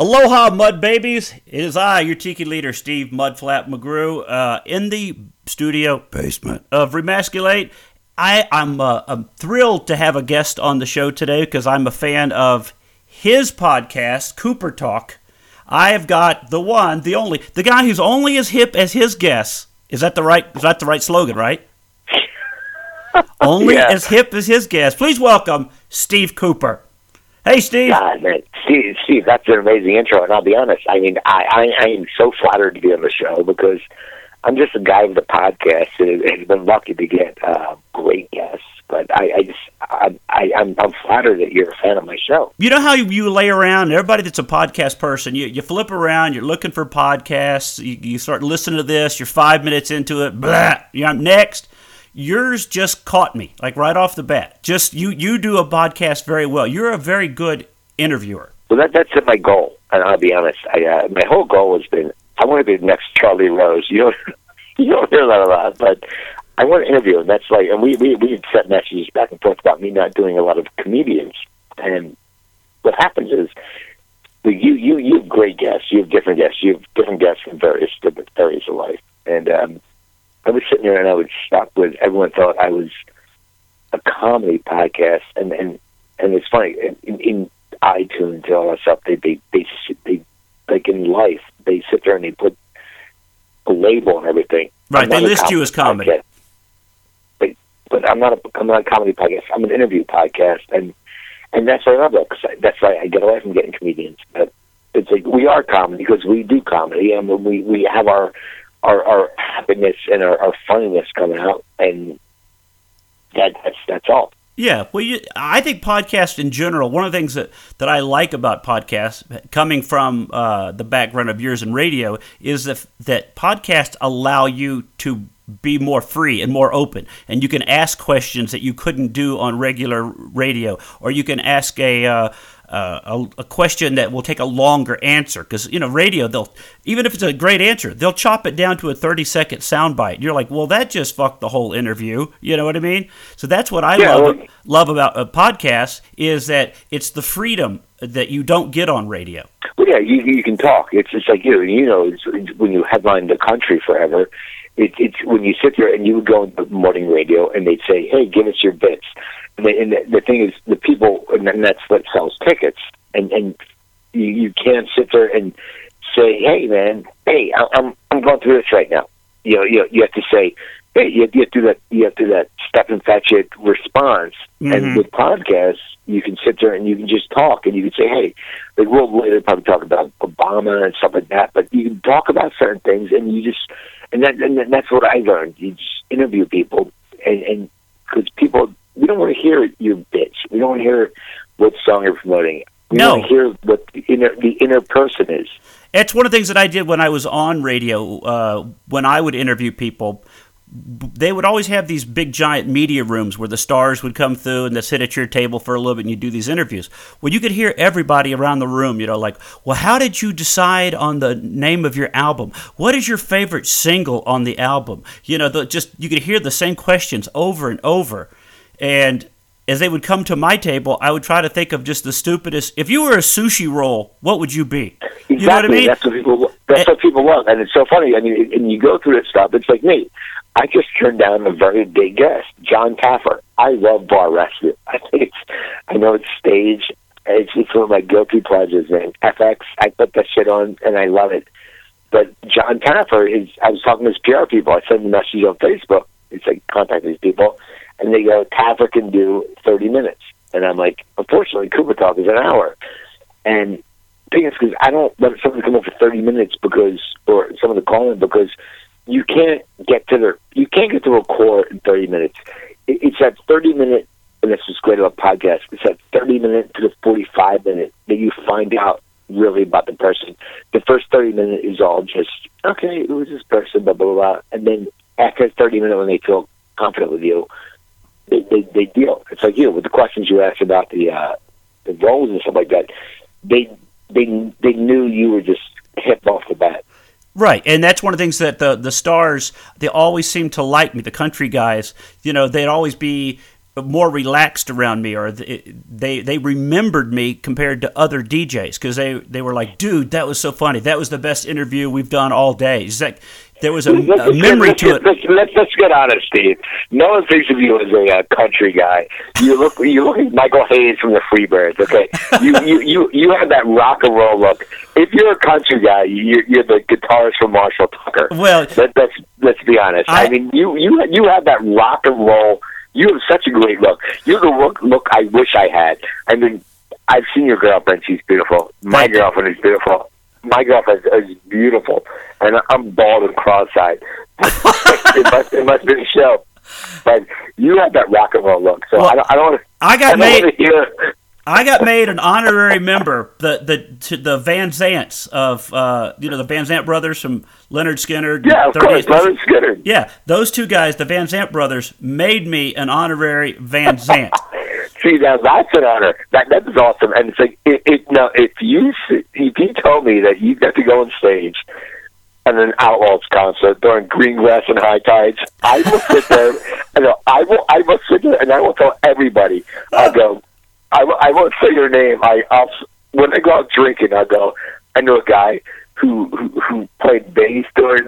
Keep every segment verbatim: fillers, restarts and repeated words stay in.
Aloha, Mud Babies. It is I, your tiki leader, Steve Mudflap McGrew, uh, in the studio basement of Remasculate. I, I'm, uh, I'm thrilled to have a guest on the show today because I'm a fan of his podcast, Cooper Talk. I have got the one, the only, the guy who's only as hip as his guests. Is that the right? Is that the right slogan? Right? Only yeah. as hip as his guests. Please welcome Steve Cooper. Hey, Steve. God, man. Steve, Steve, that's an amazing intro, and I'll be honest. I mean, I, I, I am so flattered to be on the show because I'm just a guy with a podcast that has been lucky to get uh, great guests. But I, I just, I, I, I'm, I'm flattered that you're a fan of my show. You know how you, you lay around, everybody that's a podcast person, you, you flip around, you're looking for podcasts, you, you start listening to this, you're five minutes into it, blah, you know, next. Yours just caught me, like right off the bat. Just you, you do a podcast very well. You're a very good interviewer. Well, that, that's my goal, and I'll be honest. I, uh, my whole goal has been, I want to be the next Charlie Rose. You don't, you don't hear that a lot, but I want to interview, and that's like, and we, we, we had sent messages back and forth about me not doing a lot of comedians. And what happens is, you, you, you have great guests. You have different guests. You have different guests from various different areas of life. And um, I was sitting there, and I was stuck with, everyone thought I was a comedy podcast, and, and, and it's funny, in, in iTunes and all that stuff, they, they, they, they, like in life, they sit there and they put a label on everything. Right, they list you as comedy. Podcast. But, but I'm not a, I'm not a comedy podcast. I'm an interview podcast, and and that's what I love. Because that's why I get away from getting comedians. But it's like we are comedy because we do comedy, and we we have our our, our happiness and our, our funniness coming out, and that that's that's all. Yeah, well, you, I think podcasts in general, one of the things that, that I like about podcasts, coming from uh, the background of yours in radio, is that, that podcasts allow you to be more free and more open. And you can ask questions that you couldn't do on regular radio, or you can ask a... Uh, Uh, a, a question that will take a longer answer, because you know radio, they'll even if it's a great answer, they'll chop it down to a thirty second soundbite. You're like, well, that just fucked the whole interview. You know what I mean? So that's what I yeah, love well, love about a podcast is that it's the freedom that you don't get on radio. Well, yeah, you you can talk. It's just like you, you know, it's, it's when you headline the country forever. It, it's when you sit there and you would go on the morning radio and they'd say, "Hey, give us your bits." And, they, and the, the thing is, the people, and that's what sells tickets. And and you, you can't sit there and say, "Hey, man, hey, I'm I'm going through this right now." You know, you you have to say, "Hey," you have, you have to do that. You have to do that step and fetch it response. Mm-hmm. And with podcasts, you can sit there and you can just talk, and you can say, "Hey," like we'll later probably talk about Obama and stuff like that. But you can talk about certain things, and you just and that and that's what I learned. You just interview people, and and because people. We don't want to hear your bitch. We don't want to hear what song you're promoting. We no. want to hear what the inner, the inner person is. It's one of the things that I did when I was on radio. Uh, when I would interview people, they would always have these big, giant media rooms where the stars would come through and they'd sit at your table for a little bit and you do these interviews. Well, you could hear everybody around the room, you know, like, well, how did you decide on the name of your album? What is your favorite single on the album? You know, the, just you could hear the same questions over and over. And as they would come to my table, I would try to think of just the stupidest. If you were a sushi roll, what would you be? Exactly. You know what I mean? That's what people. That's and, what people love, and it's so funny. I mean, and you go through this stuff. It's like me. I just turned down a very big guest, John Taffer. I love Bar Rescue. I think it's. I know it's staged. It's, it's one of my guilty pleasures, man. F X. I put that shit on, and I love it. But John Taffer is. I was talking to his P R people. I sent a message on Facebook. It's like contact these people. And they go, Taffer can do thirty minutes. And I'm like, unfortunately, Cooper Talk is an hour. And the thing is, because I don't let someone come up for thirty minutes because, or someone to call in because you can't get to the, you can't get to a core in thirty minutes. It, it's that thirty minute, and that's what's great about podcasts, it's that thirty minute to the forty-five minute that you find out really about the person. The first thirty minutes is all just, okay, who is this person, blah, blah, blah. And then after thirty minutes, when they feel confident with you, They, they they deal. It's like you with the questions you asked about the uh, the roles and stuff like that. They they they knew you were just hip off the bat. Right, and that's one of the things that the the stars, they always seem to like me. The country guys, you know, they'd always be more relaxed around me, or they they remembered me compared to other D Js because they, they were like, dude, that was so funny. That was the best interview we've done all day. It's like there was a, a memory let's, to let's, it. Let's, let's, let's get honest, Steve. No one thinks of you as a uh, country guy. You look you look like Michael Hayes from the Freebirds. Okay, you, you you you have that rock and roll look. If you're a country guy, you're, you're the guitarist from Marshall Tucker. Well, Let, let's let's be honest. I, I mean, you you you have that rock and roll. You have such a great look. You have the look, look I wish I had. I mean, I've seen your girlfriend. She's beautiful. My girlfriend is beautiful. My girlfriend is beautiful. And I'm bald and cross-eyed. it, must, it must be a show. But you have that rock and roll look. So well, I don't, I don't want to I got I made. Hear, I got made an honorary member, the the to the Van Zants of uh, you know the Van Zant brothers from Leonard Skinner. Yeah, of course, Leonard Skinner. Yeah, those two guys, the Van Zant brothers, made me an honorary Van Zant. See, now that's an honor. That that is awesome. And it's like, it, it, now if you if you told me that you got to go on stage at an Outlaws concert during green grass and high tides, I will sit there. and I will I will sit there and I will tell everybody. I'll go. I, I won't say your name. I, I'll when I go out drinking, I go. I know a guy who who, who played bass during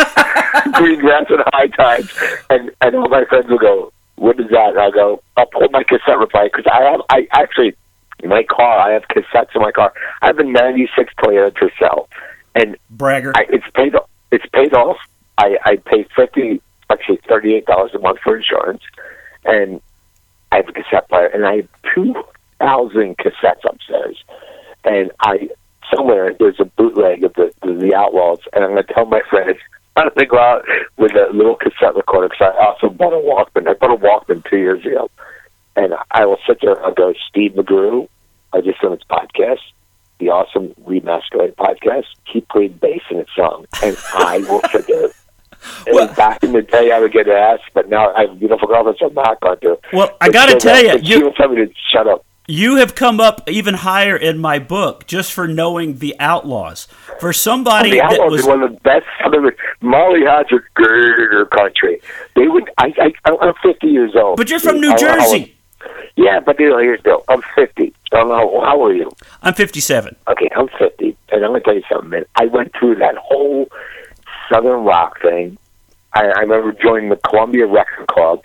the green grass and high tides, and and all my friends will go, "What is that?" And I'll go, "I'll pull my cassette replay because I have I actually in my car I have cassettes in my car. I have a ninety-six Toyota Tercel, and bragger. I, it's paid it's paid off. I I pay fifty actually thirty-eight dollars a month for insurance, and I have a cassette player, and I have two thousand cassettes upstairs. And I somewhere there's a bootleg of the the, the Outlaws, and I'm going to tell my friends I'm going to go out with a little cassette recorder because I also bought a Walkman. I bought a Walkman two years ago, and I will sit there and I'll go, Steve McGrew, I just done his podcast, the awesome Remasculated podcast. He played bass in his song, and I will sit there. Well, back in the day, I would get asked, but now I have a beautiful girlfriend, so I'm not going to. Well, I got to tell you, you tell me to shut up. You have come up even higher in my book just for knowing the Outlaws. For somebody oh, the Outlaws that was are one of the best. Southern, Molly Hodge are greater country. They would. I, I. I'm fifty years old. But you're from New Jersey. Yeah, but you know, here's the deal. I'm fifty. I don't know. How old are you? I'm fifty-seven. Okay, I'm fifty, and I'm going to tell you something, man. I went through that whole Southern rock thing. I, I remember joining the Columbia Record Club.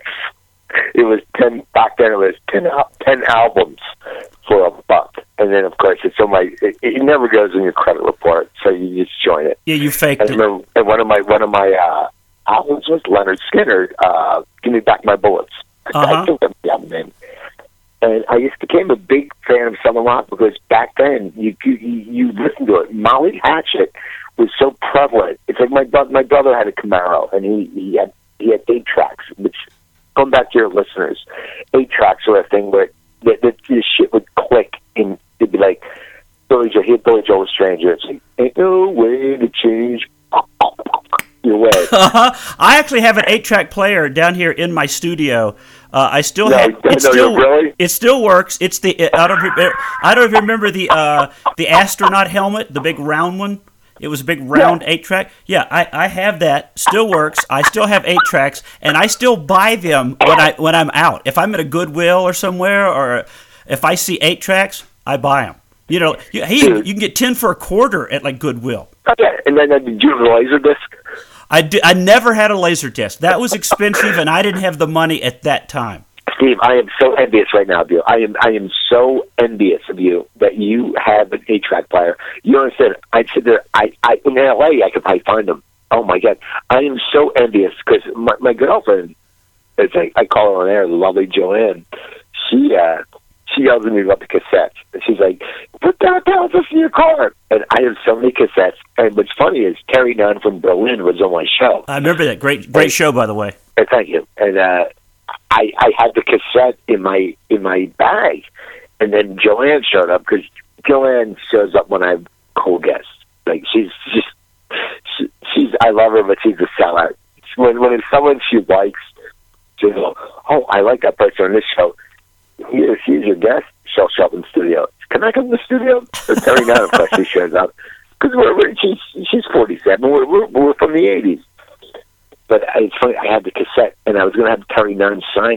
It was ten back then. It was ten, ten albums for a buck, and then of course it's on my. It, it never goes in your credit report, so you just join it. Yeah, you faked and it. Remember, and one of my one of my uh, albums was Leonard Skinner. Uh, Give Me Back My Bullets. Uh-huh. I think that's the album name. And I just became a big fan of Southern rock because back then you you, you listened to it. Molly Hatchet was so prevalent. It's like my brother. My brother had a Camaro, and he he had he had eight tracks. Which, going back to your listeners, eight tracks were a thing where the, the, the shit would click, and it'd be like Billy Joe. Hear Billy Joel Stranger. It's like, ain't no way to change your way. Uh-huh. I actually have an eight-track player down here in my studio. Uh, I still no, have. No, it still, really? It still works. It's the. It, I don't. I don't even remember the uh, the astronaut helmet, the big round one. It was a big round yeah. eight track. Yeah, I, I have that. Still works. I still have eight tracks, and I still buy them when I when I'm out. If I'm at a Goodwill or somewhere, or if I see eight tracks, I buy them. You know, you, hey, you can get ten for a quarter at like Goodwill. Okay, and then uh, did you have a laser disc? I, did, I never had a laser disc. That was expensive, and I didn't have the money at that time. Steve, I am so envious right now of you. I am I am so envious of you that you have an eight-track player. You understand? I sit there. I, I in L A, I could probably find them. Oh my God, I am so envious because my, my girlfriend, it's like I call her on air, the lovely Joanne. She uh, she yells at me about the cassettes, and she's like, "Put that down, just in your car." And I have so many cassettes. And what's funny is Terry Nunn from Berlin was on my show. I remember that great great and, show, by the way. And thank you. And uh, I, I had the cassette in my in my bag, and then Joanne showed up because Joanne shows up when I have cool guests. Like she's just she, she's I love her, but she's a sellout. When when it's someone she likes, she'll go, "Oh, I like that person on this show. Here, she's your guest. She'll show up in the studio. Can I come to the studio?" So Terry Nunn, of course, she shows up because we're, we're she's she's forty-seven. We're we're, we're from the eighties. But it's funny, I had the cassette, and I was going to have Terry Nunn sign it.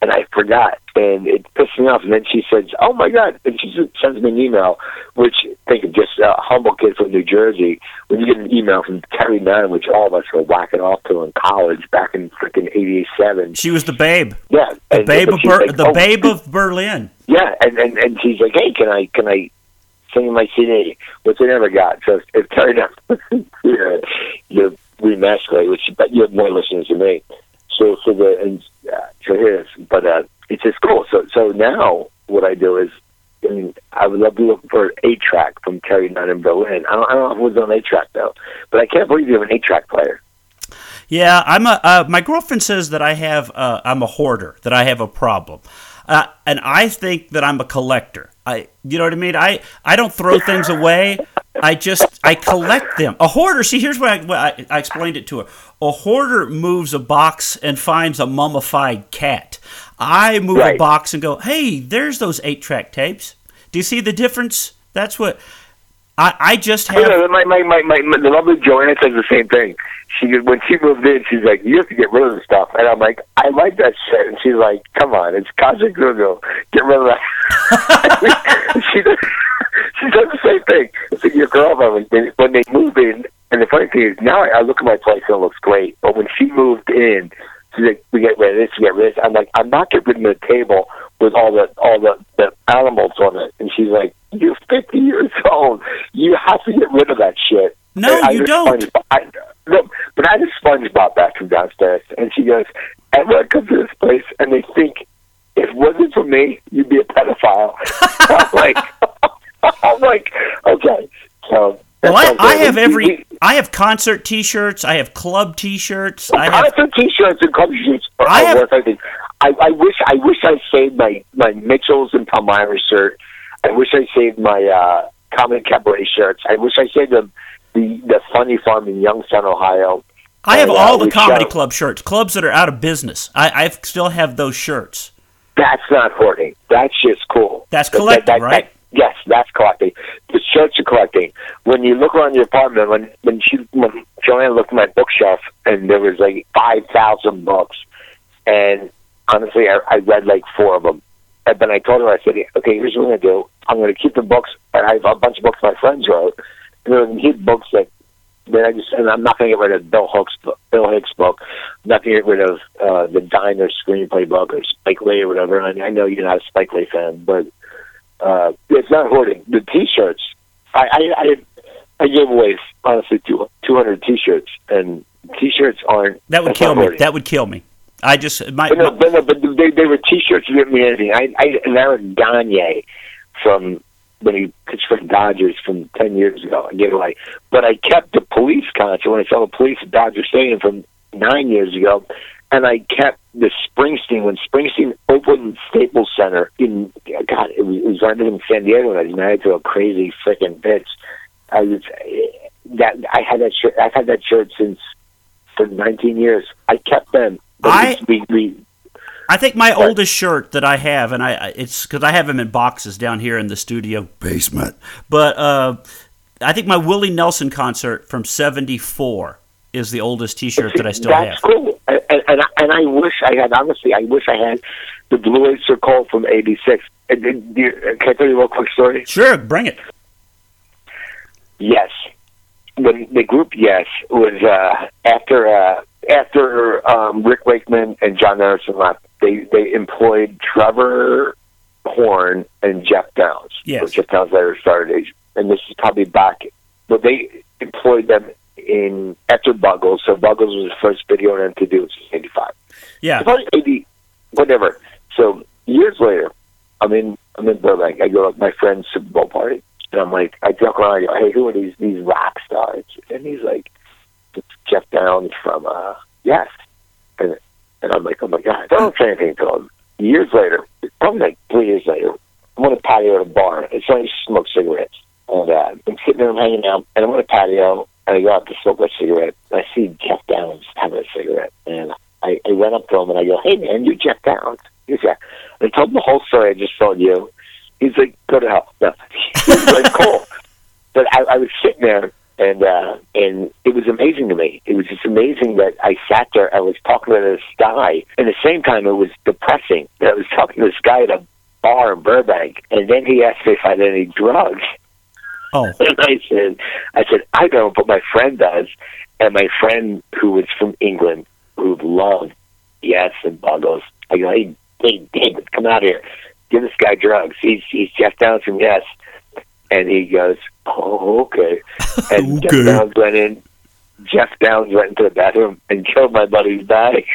and I forgot, and it pissed me off. And then she says, "Oh my God!" And she just sends me an email, which think of just a humble kid from New Jersey. When you get an email from Terry Nunn, which all of us were whacking off to in college back in freaking eighty-seven. She was the babe. Yeah, the and, babe and of Ber- like, the oh, babe of Berlin. Yeah, and, and and she's like, "Hey, can I can I sing my C D?" Which I never got. So if Terry Nunn, you you remasculate, which but you have more listeners than me. So so the and uh, so here's but uh, it's just cool. So so now what I do is, I mean, I would love to look for an eight track from Terry Nunn in Berlin. I don't I don't know if it was on eight track though, but I can't believe you have an eight track player. Yeah, I'm a. Uh, my girlfriend says that I have. Uh, I'm a hoarder. That I have a problem, uh, and I think that I'm a collector. I, you know what I mean? I, I don't throw things away. I just I collect them. A hoarder. See, here's what I, what I, I explained it to her. A hoarder moves a box and finds a mummified cat. I move right. a box and go, hey, there's those eight-track tapes. Do you see the difference? That's what I, I just have. Yeah, my, my, my, my, my, the lovely Joanna says the same thing. She when she moved in, she's like, you have to get rid of the stuff. And I'm like, I like that shit. And she's like, come on, it's Cosmic Google. Get rid of that. she, does, she does the same thing. It's like your girlfriend, when they, when they move in, and the funny thing is, now I, I look at my place and it looks great. But when she moved in, she's like, we get rid of this, we get rid of this. I'm like, I'm not getting rid of the table with all the all the, the animals on it. And she's like, you're fifty years old. You have to get rid of that shit. No, I, you I don't. Sponge, I, no, but I had a SpongeBob back from downstairs, and she goes, everyone comes to this place, and they think, if it wasn't for me, you'd be a pedophile. I'm like, I'm like, okay. So, well, I, I have every, I have concert T-shirts, I have club T-shirts. Well, I have concert T-shirts and club T-shirts are I have, worth everything. I, I wish, I wish I saved my, my Mitchells and Palmyra shirt. I wish I saved my uh, Comedy Cabaret shirts. I wish I saved them. The, the Funny Farm in Youngstown, Ohio. I have and, all uh, the comedy shot. club shirts, clubs that are out of business. I, I still have those shirts. That's not hoarding. That's just cool. That's collecting, that, that, right? That, yes, that's collecting. The shirts are collecting. When you look around your apartment, when when she when Joanna looked at my bookshelf and there was like five thousand books, and honestly, I, I read like four of them. And then I told her, I said, okay, here's what I'm going to do. I'm going to keep the books, and I have a bunch of books my friends wrote. And I'm going to keep books that, that I just, and I'm not going to get rid of Bill Hicks, Bill Hicks book. I'm not going to get rid of uh, the Diner screenplay book or Spike Lee or whatever. And I know you're not a Spike Lee fan, but uh, it's not hoarding. The T-shirts, I, I, I, I gave away, honestly, two, two hundred T-shirts, and T-shirts aren't. That would kill me. Hoarding. That would kill me. I just my, but no, but, no, but they they were T-shirts that didn't mean anything. I I and Aaron Gagne from when he pitched for the Dodgers from ten years ago. I gave it away, but I kept the Police concert when I saw the Police at Dodger Stadium from nine years ago, and I kept the Springsteen when Springsteen opened Staples Center in God it was, it was right in San Diego, and I was married to a crazy freaking bitch. I was that I had that shirt. I've had that shirt since for nineteen years. I kept them. I, we, we, I think my what? oldest shirt that I have, and I it's because I have them in boxes down here in the studio basement. But uh, I think my Willie Nelson concert from seventy-four is the oldest T-shirt that I still that's have. That's cool, and, and and I wish I had. Honestly, I wish I had the Blue Oyster Cult from eighty-six. Can I tell you a real quick story? Sure, bring it. Yes, when the group Yes was uh, after. Uh, After um, Rick Wakeman and John Anderson left, they, they employed Trevor Horn and Jeff Downs. Yes. Jeff Downs later started, and this is probably back, but they employed them in after Buggles. So Buggles was the first video on M T V, which was eighty-five. Yeah. Probably eighty, whatever. So years later, I'm in I'm in Burbank. I go to my friend's Super Bowl party, and I'm like, I joke around. I go, hey, who are these these rock stars? And he's like, it's Jeff Downs from uh, Yes. And, and I'm like, oh my God. I don't say anything to him. Years later, probably like three years later, I'm on a patio at a bar. It's only smoke cigarettes. And uh, I'm sitting there, I'm hanging out, and I'm on a patio, and I go out to smoke a cigarette. And I see Jeff Downs having a cigarette. And I, I went up to him, and I go, hey, man, you Jeff Downs. He's yeah. And I told him the whole story I just told you. He's like, go to hell. No. He's like, cool. But I, I was sitting there, And uh, and it was amazing to me. It was just amazing that I sat there, I was talking to this guy, and at the same time it was depressing that I was talking to this guy at a bar in Burbank, and then he asked me if I had any drugs. Oh. And I said, I said, I don't, but my friend does. And my friend who was from England, who loved Yes and Buggles, I go, hey, hey, David, come out here. Give this guy drugs. He's, he's Jeff Downs from Yes. And he goes, oh, okay. And Okay. Jeff Downs went in. Jeff Downs went into the bathroom and killed my buddy's bag.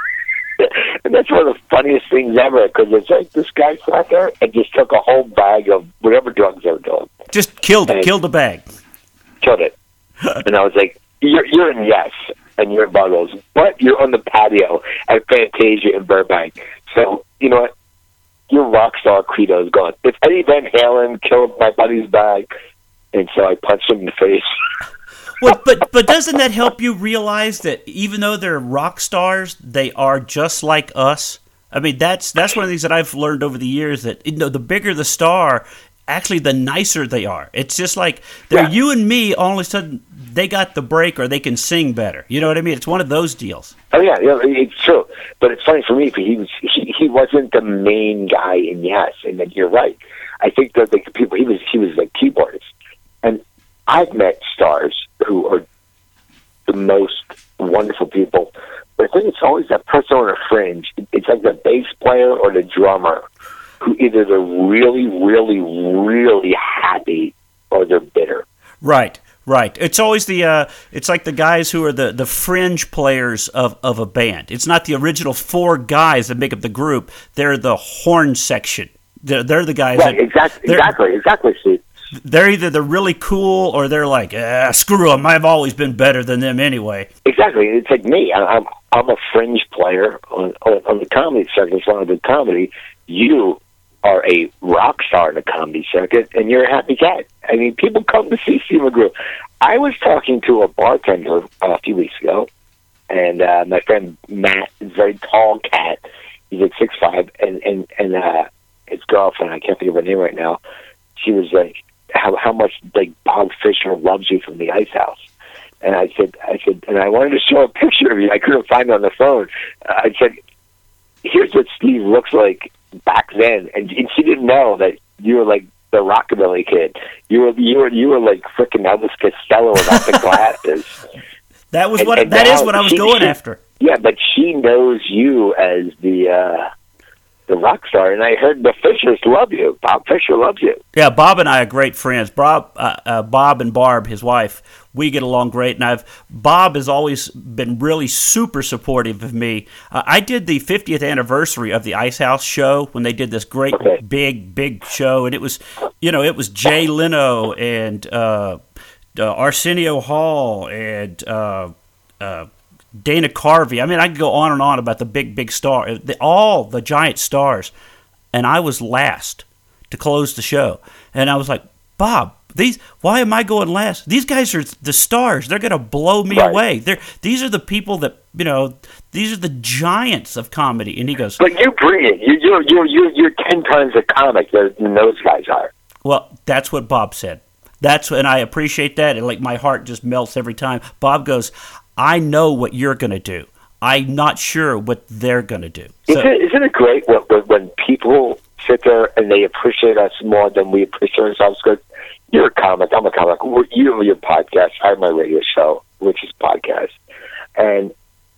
And that's one of the funniest things ever, because it's like this guy sat there and just took a whole bag of whatever drugs they were doing. Just killed it, And killed the bag. Killed it. And I was like, you're, you're in Yes, and you're in Buggles, but you're on the patio at Fantasia in Burbank. So, you know what? Your rock star credo is gone. If Eddie Van Halen killed my buddy's bag, and so I punched him in the face. Well, but but doesn't that help you realize that even though they're rock stars, they are just like us? I mean, that's that's one of the things that I've learned over the years, that, you know, the bigger the star, actually the nicer they are. It's just like they're Yeah. you and me. All of a sudden, they got the break, or they can sing better. You know what I mean? It's one of those deals. Oh yeah, yeah, it's true. But it's funny for me because he was he, he wasn't the main guy in Yes, and then you're right. I think that the people he was he was the keyboardist, and I've met stars who are the most wonderful people, but I think it's always that person on a fringe. It's like the bass player or the drummer who either they're really, really, really happy or they're bitter. Right. Right. It's always the uh, it's like the guys who are the, the fringe players of, of a band. It's not the original four guys that make up the group. They're the horn section. They're, they're the guys Right, that exactly, exactly, exactly, Steve. they're either they're really cool or they're like, ah, screw them. I've always been better than them anyway. Exactly. It's like me. I- I'm I'm a fringe player on, on, on the comedy circuit. It's one of the comedy. You are a rock star in the comedy circuit, and you're a happy cat. I mean, people come to see Steve McGrew. I was talking to a bartender uh, a few weeks ago, and uh, my friend Matt is a very tall cat. He's like six five, and and and uh, his girlfriend, I can't think of her name right now. She was like, "How how much like Bob Fisher loves you from the Ice House." And I said, I said, and I wanted to show a picture of you. I couldn't find it on the phone. Uh, I said, "Here's what Steve looks like back then," and, and she didn't know that you were like the rockabilly kid. You were you were you were like freaking Elvis Costello without the glasses. That was And- what and that is now what I was she- going she- after. Yeah, but she knows you as the uh, the rock star, and I heard the Fishers love you. Bob Fisher loves you. Yeah, Bob and I are great friends. Bob, uh, uh, Bob and Barb, his wife, we get along great. And I've Bob has always been really super supportive of me. Uh, I did the fiftieth anniversary of the Ice House show when they did this great Okay. big big show, and it was, you know, it was Jay Leno and uh, uh, Arsenio Hall and uh, uh, Dana Carvey. I mean, I could go on and on about the big big star, the, all the giant stars, and I was last to close the show. And I was like, Bob, these why am I going last? These guys are the stars. They're going to blow me Right. away. They're these are the people that, you know, these are the giants of comedy. And he goes, But you bring it. You you're you're you're, you're ten times a comic than those guys are. well, that's what Bob said. That's and I appreciate that. And like my heart just melts every time. Bob goes, I know what you're going to do. I'm not sure what they're going to do. So, Isn't, it, isn't it great when, when, when people sit there and they appreciate us more than we appreciate ourselves? Because you're a comic, I'm a comic. We're, you have your podcast, I have my radio show, which is podcast. And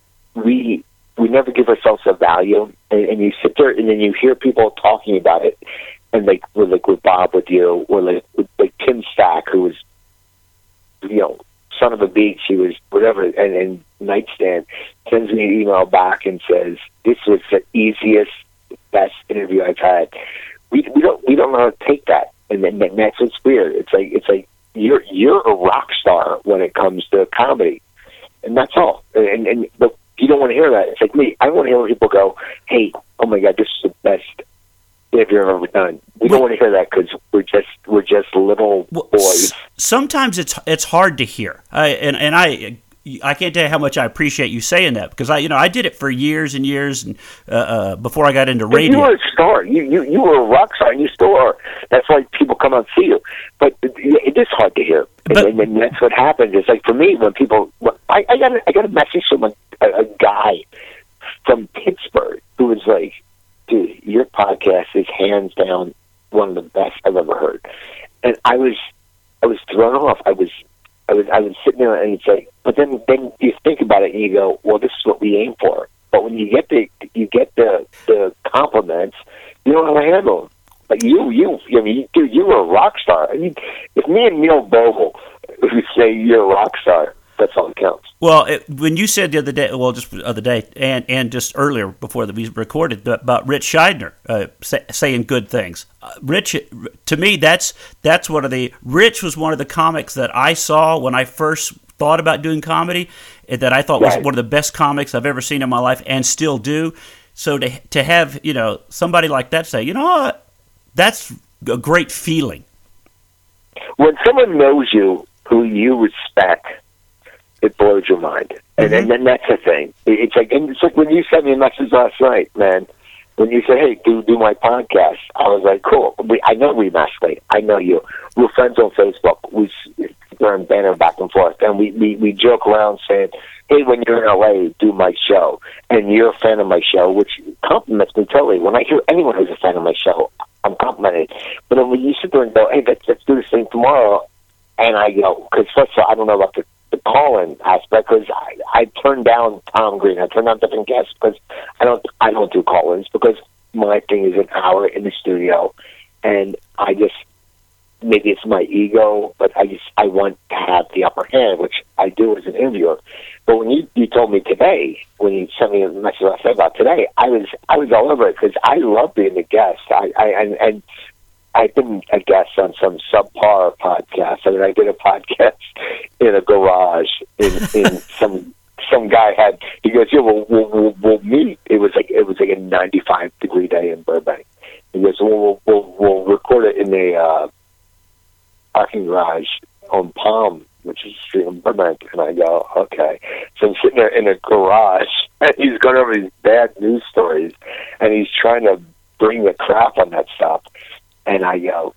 we we never give ourselves a value. And, and you sit there and then you hear people talking about it. And like with, like with Bob with you, or like with like Tim Stack, who was, you know, son of a beach, he was whatever, and, and Nightstand sends me an email back and says, "This was the easiest, best interview I've had." We we don't we don't know how to take that, and then and that's what's weird. It's like it's like you're you're a rock star when it comes to comedy, and that's all. And and but you don't want to hear that. It's like me. I want to hear people go, "Hey, oh my God, this is the best interview I've ever done." We don't want to hear that because we're just we're just little Well, boys. s- sometimes it's it's hard to hear, I, and and I I can't tell you how much I appreciate you saying that, because I you know I did it for years and years and uh, uh, before I got into But radio. you were a star. You, you you were a rock star, and you still are. That's why people come out and see you. But it, it is hard to hear. but and, and that's what happens. It's like for me when people, I, I got a, I got a message from a, a guy from Pittsburgh who was like, "Dude, your podcast is hands down one of the best I've ever heard," and I was I was thrown off. I was I was I was sitting there and it's like, but then then you think about it and you go, well, this is what we aim for. But when you get the you get the the compliments, you don't know how to handle them. Like you, you, I mean, dude, you were a rock star. I mean, if me and Neil Bogle would say you're a rock star, that's all that counts. Well, it, when you said the other day, well, just the other day, and, and just earlier before that we recorded about Rich Scheidner uh, say, saying good things, uh, Rich, to me, that's that's one of the Rich was one of the comics that I saw when I first thought about doing comedy, that I thought was right. one of the best comics I've ever seen in my life, and still do. So to to have you know somebody like that say, you know what, that's a great feeling. When someone knows you, who you respect, it blows your mind, and, mm-hmm. and then that's the thing. It's like and it's like when you sent me a message last night, man. When you said, "Hey, do do my podcast," I was like, "Cool." We, I know we masquerade. I know you. We're friends on Facebook. We we're in banner back and forth, and we, we we joke around saying, "Hey, when you're in L A, do my show," and you're a fan of my show, which compliments me totally. When I hear anyone who's a fan of my show, I'm complimented. But then when you sit there and go, "Hey, let's let's do this thing tomorrow," and I go, because first of all, I don't know about the the call-in aspect because I, I turned down Tom Green. I turned down different guests because I don't I don't do call-ins because my thing is an hour in the studio, and I just maybe it's my ego, but I just I want to have the upper hand, which I do as an interviewer. But when you, you told me today, when you sent me a message I said about today, I was I was all over it because I love being a guest. I, I and, and I've been a guest on some subpar podcasts. I mean, I did a podcast in a garage. In, in some some guy had. He goes, "Yeah, we'll, we'll we'll we'll meet." It was like it was like a ninety-five degree day in Burbank. He goes, "We'll we'll we'll record it in a uh, parking garage on Palm, which is a street in Burbank." And I go, "Okay." So I'm sitting there in a garage, and he's going over these bad news stories, and he's trying to bring the crap on that stuff. And I go,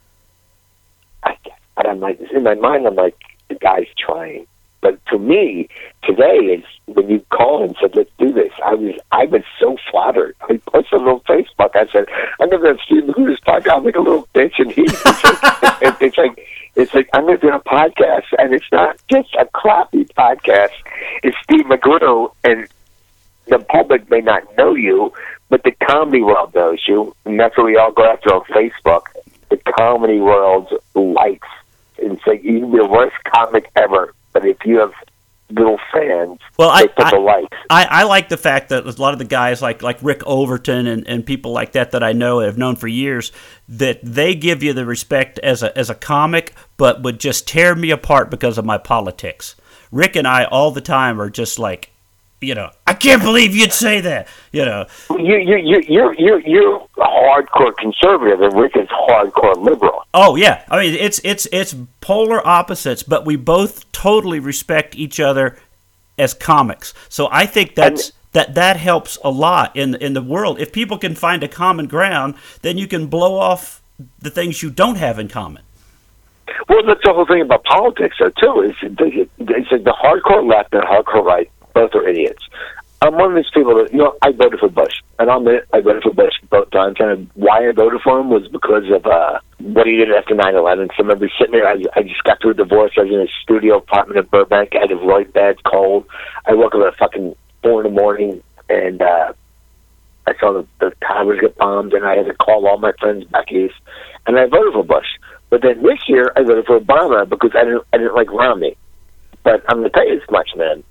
I, I'm like, in my mind, I'm like, the guy's trying. But to me, today is when you called and said, "Let's do this." I was, I was so flattered. I posted on Facebook. I said, "I'm going to see who this podcast." I'm like a little bitch, and he, it's like, it, it's like, it's like I'm going to do a podcast, and it's not just a crappy podcast. It's Steve McGrew, and the public may not know you, but the comedy world knows you, and that's what we all go after on Facebook. The comedy world likes, and say you can be the worst comic ever, but if you have little fans, well, they I, put I, the likes. I, I like the fact that a lot of the guys like like Rick Overton and, and people like that that I know and have known for years, that they give you the respect as a as a comic, but would just tear me apart because of my politics. Rick and I all the time are just like, you know, I can't believe you'd say that. You know, you you you you're you're you're hardcore conservative, and Rick is hardcore liberal. Oh yeah, I mean it's it's it's polar opposites, but we both totally respect each other as comics. So I think that's and, that that helps a lot in in the world. If people can find a common ground, then you can blow off the things you don't have in common. Well, that's the whole thing about politics, though, too. Is it's like the hardcore left and the hardcore right. Both are idiots. I'm one of these people that, you know, I voted for Bush. And I'll admit, I voted for Bush both times. And why I voted for him was because of uh, what he did after nine eleven. So I remember sitting there, I, I just got through a divorce. I was in a studio apartment in Burbank. I had a really bad cold. I woke up at fucking four in the morning, and uh, I saw the, the towers get bombed, and I had to call all my friends back east. And I voted for Bush. But then this year, I voted for Obama because I didn't, I didn't like Romney. But I'm going to tell you this much, man.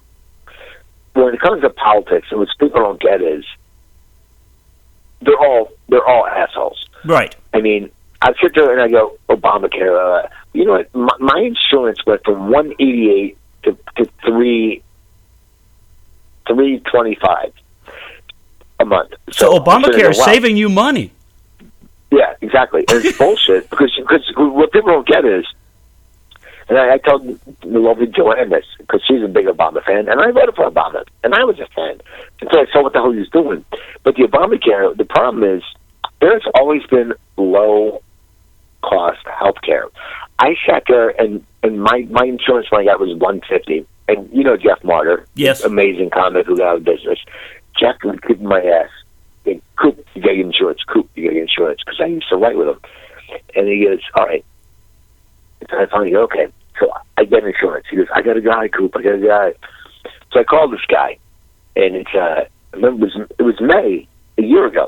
When it comes to politics, and what people don't get is they're all they're all assholes. Right. I mean, I sit there and I go, Obamacare. Uh, you know what? My, my insurance went from one eighty eight to to three three twenty five a month. So, so Obamacare is saving you money. Yeah, exactly. And it's bullshit because because what people don't get is. And I, I told the lovely Joanne this, because she's a big Obama fan, and I voted for Obama, and I was a fan, until I saw what the hell he was doing. But the Obamacare, the problem is, there's always been low-cost health care. I sat there and, and my my insurance when I got was one fifty. And you know Jeff Martyr, yes, amazing comic who got out of business. Jeff would kick my ass. Hey, Coop, you get insurance. Coop, you get insurance. Because I used to write with him. And he goes, all right. So I finally go, okay. So I get insurance. He goes, I got a guy, Coop. I got a guy. So I called this guy. And it's, uh, I remember it was, it was May, a year ago.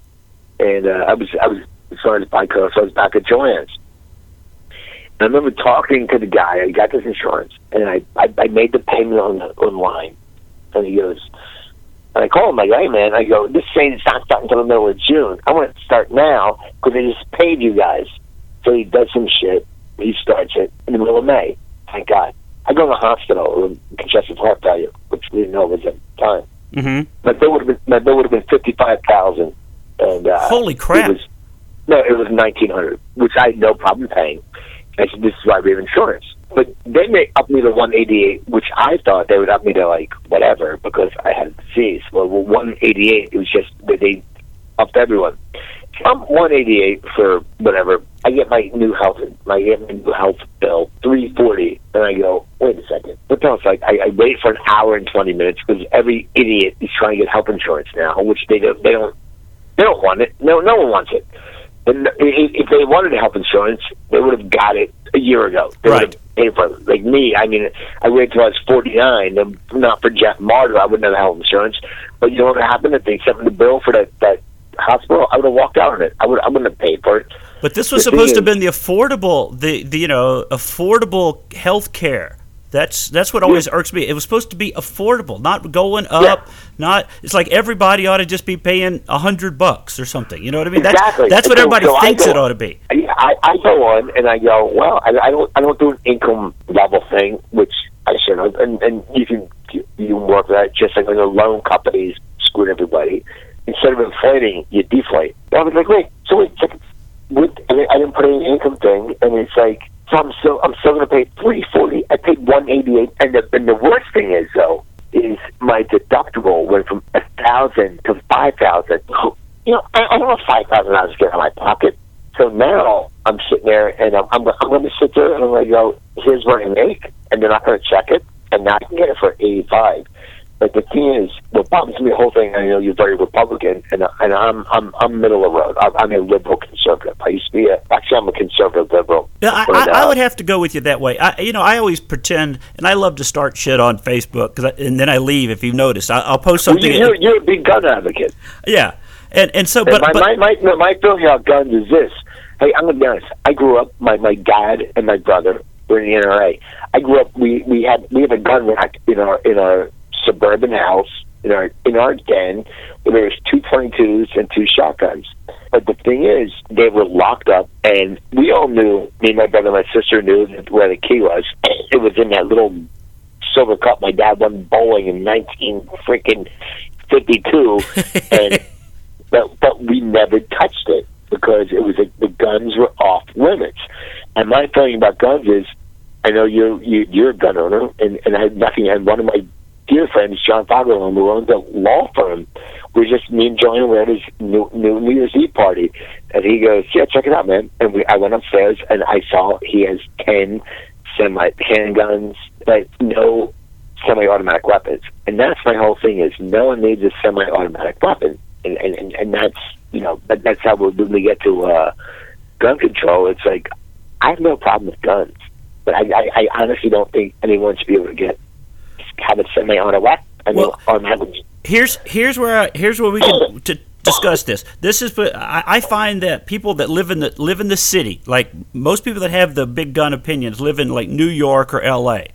And uh, I was, I was starting to buy cars. So I was back at Joanne's. And I remember talking to the guy. I got this insurance. And I, I, I made the payment on the, online. And he goes, and I call him, I go, hey, man, I go, this train is not starting until the middle of June. I want it to start now because I just paid you guys. So he does some shit. He starts it in the middle of May. Thank God. I go to the hospital with congestive heart failure, which we didn't know was at the time. Mm-hmm. My bill would have been, my bill would have been fifty-five thousand dollars. And, uh, holy crap. It was, no, it was nineteen hundred dollars, which I had no problem paying. I said, this is why we have insurance. But then they upped me to one eighty-eight, which I thought they would up me to, like, whatever, because I had a disease. Well, well one eighty-eight, it was just that they upped everyone. So I'm one eighty-eight for whatever. I get my new health, my, my new health bill, three forty, and I go, wait a second. What the hell? It's like, I, I wait for an hour and twenty minutes because every idiot is trying to get health insurance now, which they don't, they don't, they don't want it. No, no one wants it. And if they wanted health insurance, they would have got it a year ago. They right. would have paid for it. Like me, I mean, I waited until I was forty-nine. And not for Jeff Martyr, I wouldn't have health insurance. But you know what happened? If they sent me the bill for that, that hospital, I would have walked out on it. I would I wouldn't have paid for it. But this was the supposed to have is, been the affordable, the, the you know, affordable health care. That's that's what always irks me. It was supposed to be affordable, not going up. Yeah. Not it's like everybody ought to just be paying a hundred bucks or something. You know what I mean? Exactly. That's, that's what so, everybody so thinks go, it ought to be. I, I go on and I go, well, I, I don't I don't do an income level thing, which I should have. And, and you can you can work that just like when the loan companies screwed everybody. Instead of inflating, you deflate. I was like, wait, so wait, so, with, I, mean, I didn't put any income thing, and it's like. So I'm still I'm still going to pay three forty. I paid one eighty eight, and the and the worst thing is though is my deductible went from a thousand to five thousand. You know, I, I don't have five thousand dollars to get out of my pocket. So now I'm sitting there, and I'm I'm, I'm going to sit there, and I'm going to go, here's what I make, and they're not going to check it, and now I can get it for eighty five. But the thing is, what bothers me the whole thing, I know you're very Republican, and and I'm I'm I'm middle of the road. I'm, I'm a liberal conservative. I used to be a actually I'm a conservative liberal. Yeah, I, but, uh, I, I would have to go with you that way. I, you know, I always pretend, and I love to start shit on Facebook, cause I, and then I leave. If you've noticed, I, I'll post something. Well, you're, you're a big gun advocate. Yeah, and and so, and but my, but my my my feeling about guns is this. Hey, I'm gonna be honest. I grew up. My my dad and my brother were in the N R A. I grew up. We we had we have a gun rack in our in our suburban house. In our in our den, where there was two twenty-twos and two shotguns. But the thing is, they were locked up, and we all knew. Me, my brother, and my sister knew where the key was. It was in that little silver cup my dad won bowling in nineteen freaking fifty-two, and but but we never touched it because it was a, the guns were off limits. And my feeling about guns is, I know you're you, you're a gun owner, and and I had nothing. And one of my dear friends, John Fogler, who owns a law firm, we just, me and Joanne were at his New, New Year's Eve party, and he goes, yeah, check it out, man. And we, I went upstairs, and I saw he has ten semi handguns, but no semi-automatic weapons. And that's my whole thing is no one needs a semi-automatic weapon. And and, and, and that's, you know, that, that's how we, when we get to uh, gun control, it's like, I have no problem with guns, but I, I, I honestly don't think anyone should be able to get have it semi-automatic. I mean, well, automatic. Here's here's where I, here's where we can to discuss this. This is I, I find that people that live in the live in the city, like most people that have the big gun opinions, live in like New York or L A.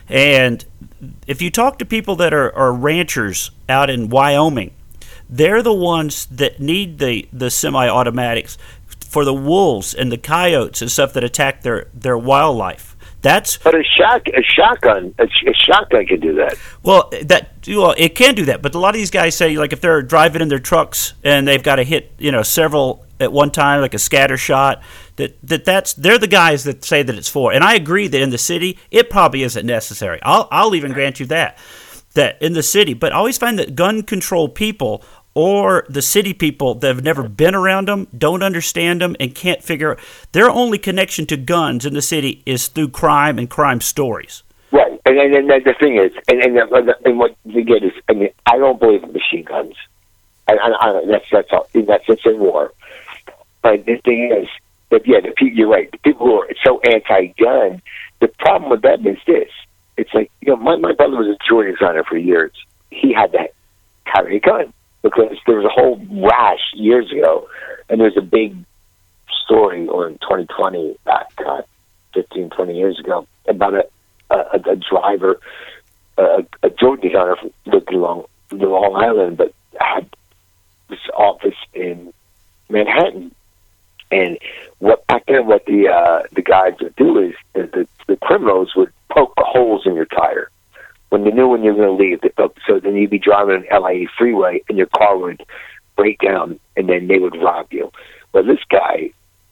And if you talk to people that are, are ranchers out in Wyoming, they're the ones that need the, the semi-automatics for the wolves and the coyotes and stuff that attack their, their wildlife. That's but a shot a shotgun a, a shotgun can do that. Well, that well, it can do that, but a lot of these guys say like if they're driving in their trucks and they've got to hit you know several at one time, like a scatter shot, that, that that's they're the guys that say that it's for. And I agree that in the city it probably isn't necessary. I'll I'll even grant you that that in the city, but I always find that gun control people or the city people that have never been around them, don't understand them, and can't figure out. Their only connection to guns in the city is through crime and crime stories. Right, and and, and the thing is, and and, and what you get is, I mean, I don't believe in machine guns. I, I, I, that's that's all. That's it's in war. But the thing is, that yeah, the people, you're right. The people who are so anti-gun, the problem with them is this: it's like, you know, my my brother was a jewelry designer for years. He had to carry a gun because there was a whole rash years ago, and there was a big story in twenty twenty, back uh, fifteen, twenty years ago, about a a, a driver, a, a jewelry designer from lived along the Long Island, but had this office in Manhattan. And what back then, what the uh, the guys would do is, is the the criminals would poke holes in your tire when they knew when you were going to leave. They poke, so then you'd be driving an L A freeway and your car would break down, and then they would rob you. Well, this guy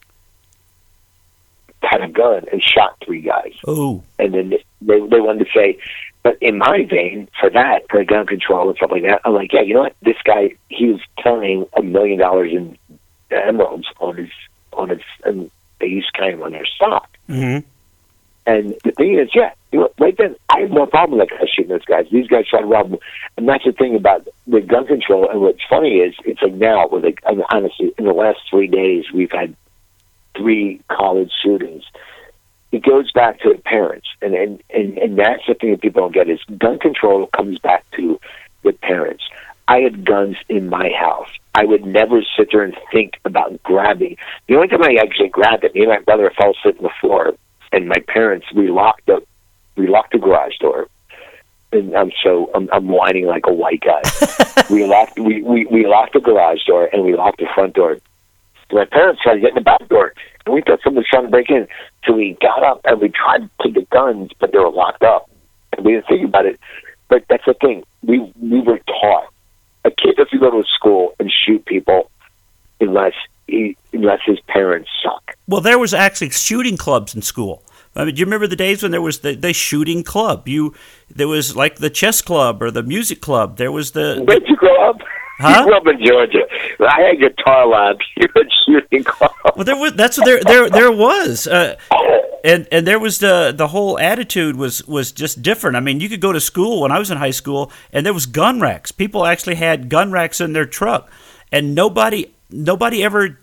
had a gun and shot three guys. Oh, and then they they wanted to say, but in my vein, for that, for gun control and stuff like that, I'm like, yeah, you know what? This guy, he was carrying a million dollars in emeralds on his on his, and they used to carry them on their stock. Mm-hmm. And the thing is, yeah, you know, right then, I have no problem with that guy shooting those guys. These guys try to rob them, and that's the thing about the gun control. And what's funny is, it's like now, with like, I mean, honestly, in the last three days, we've had three college shootings. It goes back to the parents, and and, and and that's the thing that people don't get is gun control comes back to the parents. I had guns in my house. I would never sit there and think about grabbing. The only time I actually grabbed it, me and my brother fell asleep on the floor, and my parents, we locked the, we locked the garage door. And I'm so, I'm, I'm whining like a white guy. we locked, we, we, we locked the garage door, and we locked the front door. My parents tried to get in the back door, and we thought someone was trying to break in. So we got up, and we tried to take the guns, but they were locked up. And we didn't think about it. But that's the thing. We, we were taught. A kid doesn't go to a school and shoot people unless he, unless his parents suck. Well, there was actually shooting clubs in school. I mean, do you remember the days when there was the, the shooting club? You there was like the chess club or the music club. There was the. Where'd you grow up? Huh? You grew up in Georgia. I had guitar labs. You had shooting club. Well, there was. That's what there there there was. Uh, And and there was the the whole attitude was, was just different. I mean, you could go to school when I was in high school, and there was gun racks. People actually had gun racks in their truck, and nobody nobody ever,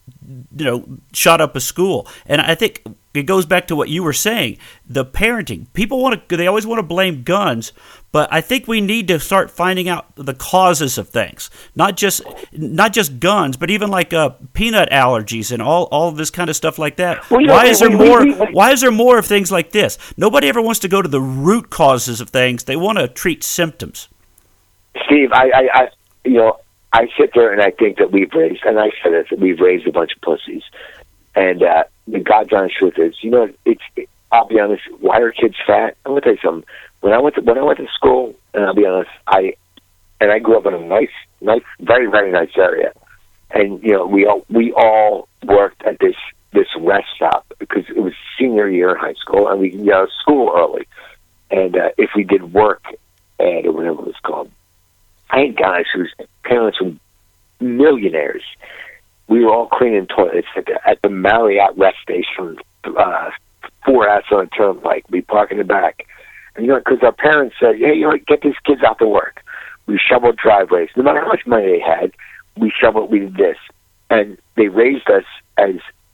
you know, shot up a school. And I think it goes back to what you were saying, the parenting. People want to they always want to blame guns, but I think we need to start finding out the causes of things, not just not just guns, but even like uh, peanut allergies and all, all this kind of stuff like that. Well, why know, is there we, more? we, we, Why is there more of things like this? Nobody ever wants to go to the root causes of things. They want to treat symptoms. Steve, I, I, I, you know, I sit there and I think that we've raised, and I said this, that we've raised a bunch of pussies. And uh, the God's honest truth is, you know, it's. It, I'll be honest. Why are kids fat? I'm gonna tell you something. When I went to when I went to school, and I'll be honest, I and I grew up in a nice, nice, very, very nice area. And you know, we all we all worked at this this rest stop because it was senior year in high school, and we got out of school early. And uh, if we did work at or whatever it was called, I had guys whose parents were millionaires. We were all cleaning toilets at the, at the Marriott rest station, uh, four hours on a turnpike. We park in the back. And, you know, because our parents said, hey, you know, get these kids out to work. We shoveled driveways. No matter how much money they had, we shoveled, we did this. And they raised us as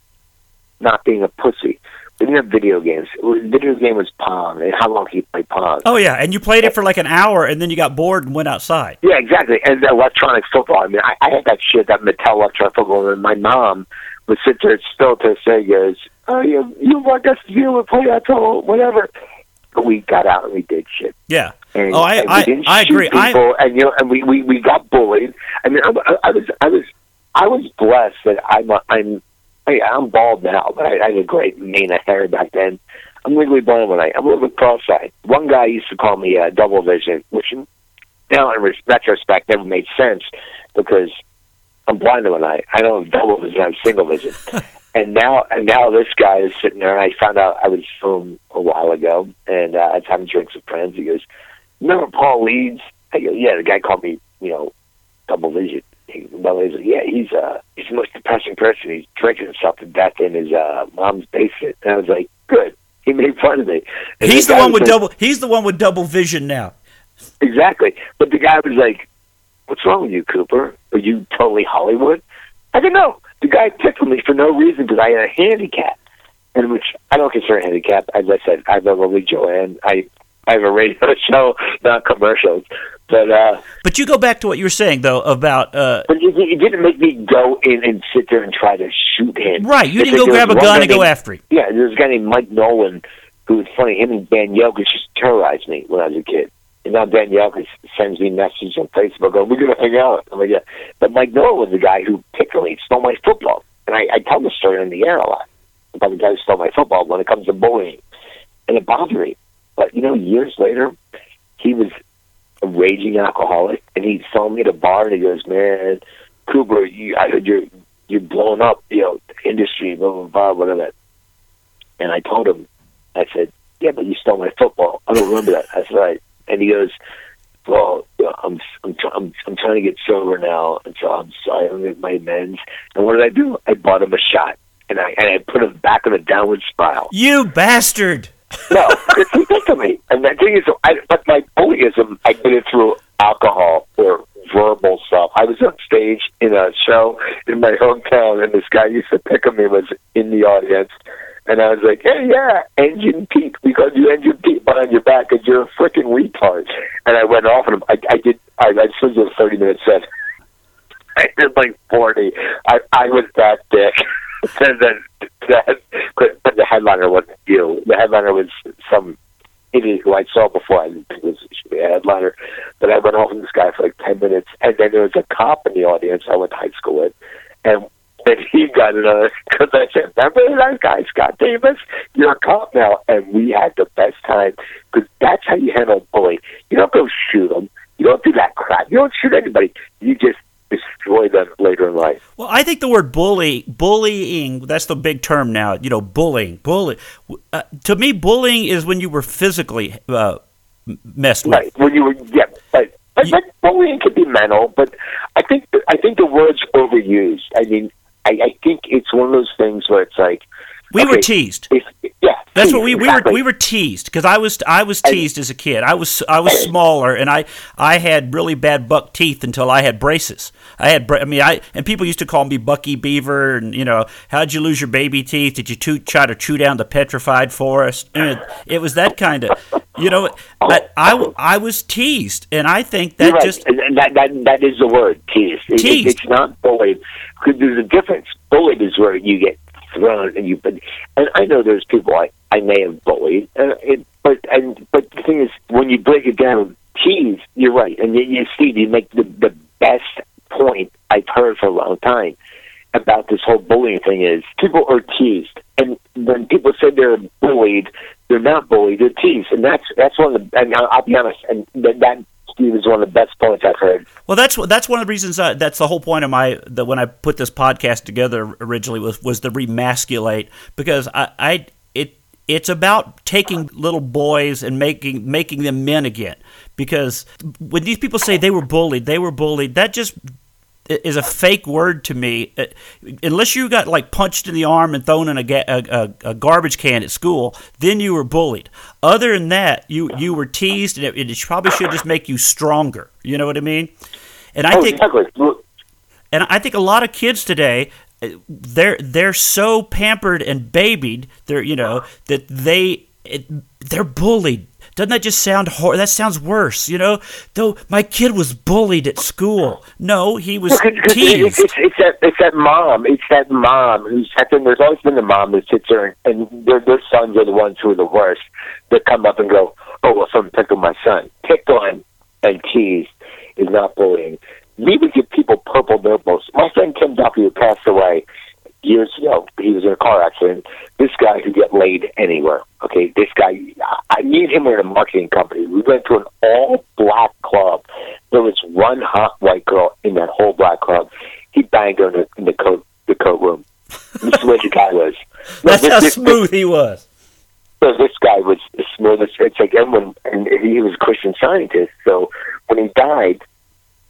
not being a pussy. We didn't have video games. The video game was Pong, and how long can you play Pong? Oh, yeah, and you played it for like an hour, and then you got bored and went outside. Yeah, exactly. And the electronic football. I mean, I, I had that shit, that Mattel electronic football, and my mom would sit there still to say, goes, oh, you, you want us to deal with play that whatever. But we got out and we did shit. Yeah. And, oh, I and we I, didn't I agree. People, I, and you know, and we, we, we got bullied. I mean, I, I was I was I was blessed that I'm I'm I, I'm bald now, but I, I had a great mane of hair back then. I'm legally blind when I I'm a little bit cross-eyed. One guy used to call me uh, double vision, which now in retrospect never made sense because I'm blind when I I don't have double vision, I have single vision. And now, and now this guy is sitting there, and I found out I was home a while ago, and uh, I was having drinks with friends. He goes, remember Paul Leeds? I go, yeah, the guy called me, you know, double vision. He, well, he's, yeah, he's uh, he's the most depressing person. He's drinking himself to death in his uh, mom's basement. And I was like, good. He made fun of me. And he's the guy one with like, double. He's the one with double vision now. Exactly. But the guy was like, "What's wrong with you, Cooper? Are you totally Hollywood?" I said, "No." The guy picked on me for no reason because I had a handicap, and which I don't consider a handicap. As I said, I have a lovely Joanne. I I have a radio show, not commercials. But uh, but you go back to what you were saying though about. Uh, but it, it didn't make me go in and sit there and try to shoot him. Right, you It's didn't like go there grab a was one gun guy and go named- after him. Yeah, there's a guy named Mike Nolan who was funny. Him and Dan Yelkes just terrorized me when I was a kid. And now Dan Yelkes sends me messages on Facebook going, "We're going to hang out." I'm like, yeah. But Mike Nolan was the guy who particularly stole my football. And I, I tell the story on the air a lot about the guy who stole my football when it comes to bullying. And it bothered me. But, you know, years later, he was a raging alcoholic, and he saw me at a bar, and he goes, "Man, Cooper, you, I heard you're, you're blowing up, you know, the industry, blah, blah, blah, whatever." And I told him, I said, "Yeah, but you stole my football." I don't remember that. That's right. And he goes, "Well, you know, I'm, I'm, I'm, I'm trying to get sober now, and so I'm sorry, I'm make my amends." And what did I do? I bought him a shot, and I, and I put him back on a downward spiral. You bastard! No, it's ridiculous to me. And the thing is, I, but my bullyism, I did it through alcohol or verbal stuff. I was on stage in a show in my hometown, and this guy used to pick on me, was in the audience. And I was like, "Hey, yeah, Engine Pete. We called you Engine Pete behind your back because you're a freaking retard." And I went off on him. I, I did, I, I just did a thirty-minute set. I did like forty. I, I was that dick. And then that, but the headliner wasn't you. The headliner was some idiot who I saw before. I didn't think it was should be a headliner. But I went off on this guy for like ten minutes. And then there was a cop in the audience I went to high school with. And then he got another, because I said, "Remember that guy, Scott Davis? You're a cop now." And we had the best time, because that's how you handle a bully. You don't go shoot them. You don't do that crap. You don't shoot anybody. You just destroy them later in life. Well, I think the word bully, bullying, that's the big term now, you know, bullying. Bully. Uh, to me, bullying is when you were physically uh, messed with. Right. When you were, yeah, but, but, You- but bullying can be mental, but I think, I think the word's overused. I mean, I, I think it's one of those things where it's like, We okay, were teased. If, yeah, That's teased, what we, we exactly. were we were teased because I was I was teased as a kid. I was I was smaller and I I had really bad buck teeth until I had braces. I had bra- I mean I and people used to call me Bucky Beaver, and you know, how'd you lose your baby teeth? Did you chew, try to chew down the petrified forest? And it, it was that kind of, you know, I, I, I was teased, and I think that You're right. just and and that, that that is the word, teased. It, Teased. It, it's not bullied, because there's a difference. Bullied is where you get thrown, and you. And I know there's people I, I may have bullied, uh, it, but and but the thing is, when you break it down, teased, you're right, and you, you Steve, you make the the best point I've heard for a long time about this whole bullying thing is people are teased, and when people say they're bullied, they're not bullied, they're teased, and that's that's one of the. And I'll, I'll be honest, and that, that Steve is one of the best points I've heard. Well, that's that's one of the reasons. I, that's the whole point of my that when I put this podcast together originally was was to remasculate, because I, I it it's about taking little boys and making making them men again. Because when these people say they were bullied, they were bullied. That just is a fake word to me. Uh, unless you got like punched in the arm and thrown in a, ga- a, a, a garbage can at school, then you were bullied. Other than that, you, you were teased, and it, it probably should just make you stronger. You know what I mean? And I oh, think, exactly. and I think a lot of kids today, uh, they're they're so pampered and babied, they're you know that they it, they're bullied. Doesn't that just sound hor- that sounds worse, you know? Though my kid was bullied at school. No, he was Look, it's, teased. It's, it's that it's that mom. It's that mom who's. I think there's always been the mom that sits there and, and their their sons are the ones who are the worst. That come up and go, "Oh, well, someone picked on my son." Picked on and teased is not bullying. We would give people purple notebooks. My friend Tim Duffy, who passed away years ago, he was in a car accident. This guy could get laid anywhere. Okay, this guy, I me and him were in a marketing company. We went to an all-black club. There was one hot white girl in that whole black club. He banged her in the, in the coat the coat room. This is what the guy was. That's this, how this, smooth he was. So this guy was the smoothest. It's like everyone, and he was a Christian Scientist. So when he died,